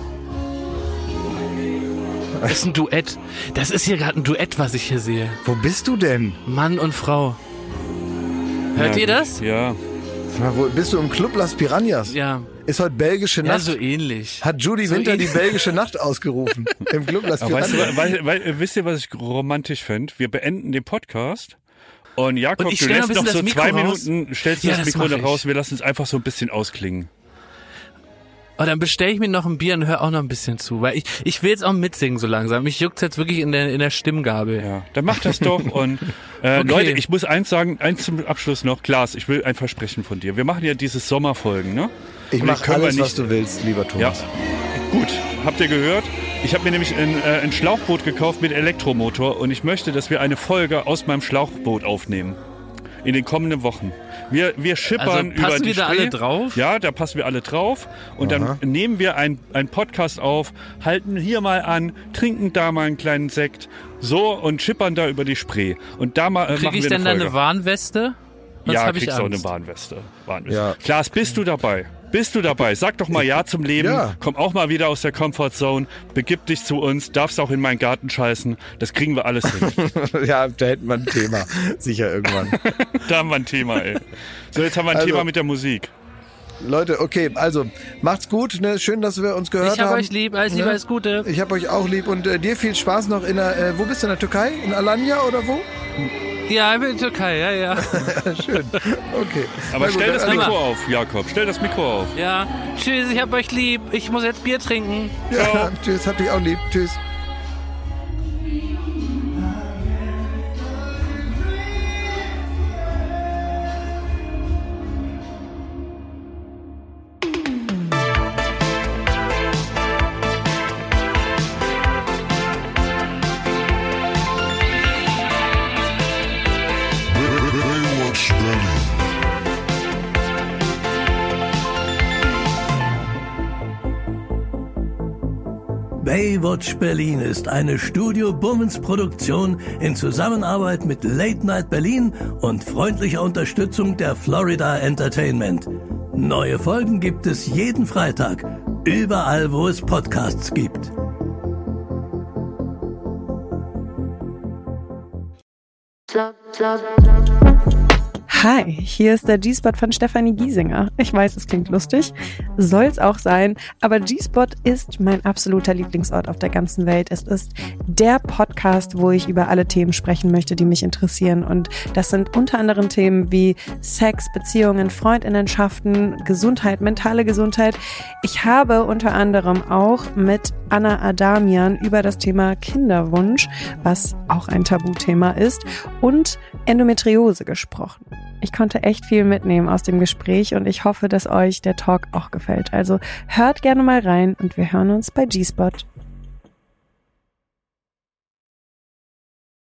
Das ist ein Duett. Das ist hier gerade ein Duett, was ich hier sehe. Wo bist du denn? Mann und Frau. Hört ihr das? Ja. Wo bist du im Club Las Piranhas? Ja. Ist heute belgische Nacht? Ja, so ähnlich. Hat Judy Winter die belgische Nacht ausgerufen? Im Club Las Piranhas. Wisst ihr, was ich romantisch fände? Wir beenden den Podcast. Und Jakob, du lässt noch so 2 Minuten, stellst du das Mikro noch raus, wir lassen es einfach so ein bisschen ausklingen. Oh, dann bestelle ich mir noch ein Bier und höre auch noch ein bisschen zu, weil ich will jetzt auch mitsingen so langsam. Mich juckt's jetzt wirklich in der Stimmgabel. Ja, dann mach das doch. Und okay. Leute, ich muss eins sagen, eins zum Abschluss noch. Klaas, ich will ein Versprechen von dir. Wir machen ja diese Sommerfolgen, ne? Ich mache alles, was du willst, lieber Thomas. Ja. Gut, habt ihr gehört? Ich habe mir nämlich ein Schlauchboot gekauft mit Elektromotor und ich möchte, dass wir eine Folge aus meinem Schlauchboot aufnehmen. In den kommenden Wochen. Wir schippern über die Spree. Passen wir da alle drauf? Ja, da passen wir alle drauf. Und dann nehmen wir einen Podcast auf, halten hier mal an, trinken da mal einen kleinen Sekt, so und schippern da über die Spree. Und da machen wir eine Folge. Krieg ich denn dann eine Warnweste? Ja, kriegst du auch eine Warnweste. Ja. Klaas, bist du dabei? Bist du dabei? Sag doch mal Ja zum Leben. Ja. Komm auch mal wieder aus der Comfortzone. Begib dich zu uns. Darfst auch in meinen Garten scheißen. Das kriegen wir alles hin. Ja, da hätten wir ein Thema. Sicher irgendwann. Da haben wir ein Thema, ey. So, jetzt haben wir ein Thema mit der Musik. Leute, okay, also macht's gut. Ne? Schön, dass wir uns gehört haben. Ich hab euch lieb. Alles Liebe, alles Gute. Ich hab euch auch lieb. Und dir viel Spaß noch in der... wo bist du, in der Türkei? In Alanya oder wo? Ja, ich bin in der Türkei, ja. Schön, okay. Aber stell das Mikro auf, Jakob, stell das Mikro auf. Ja, tschüss, ich hab euch lieb. Ich muss jetzt Bier trinken. Ja, ciao. Tschüss, hab dich auch lieb. Tschüss. Baywatch Berlin ist eine Studio Bummens Produktion in Zusammenarbeit mit Late Night Berlin und freundlicher Unterstützung der Florida Entertainment. Neue Folgen gibt es jeden Freitag, überall wo es Podcasts gibt. Hi, hier ist der G-Spot von Stefanie Giesinger. Ich weiß, es klingt lustig, soll's auch sein, aber G-Spot ist mein absoluter Lieblingsort auf der ganzen Welt. Es ist der Podcast, wo ich über alle Themen sprechen möchte, die mich interessieren. Und das sind unter anderem Themen wie Sex, Beziehungen, Freundinnenschaften, Gesundheit, mentale Gesundheit. Ich habe unter anderem auch mit Anna Adamian über das Thema Kinderwunsch, was auch ein Tabuthema ist, und Endometriose gesprochen. Ich konnte echt viel mitnehmen aus dem Gespräch und ich hoffe, dass euch der Talk auch gefällt. Also hört gerne mal rein und wir hören uns bei G-Spot.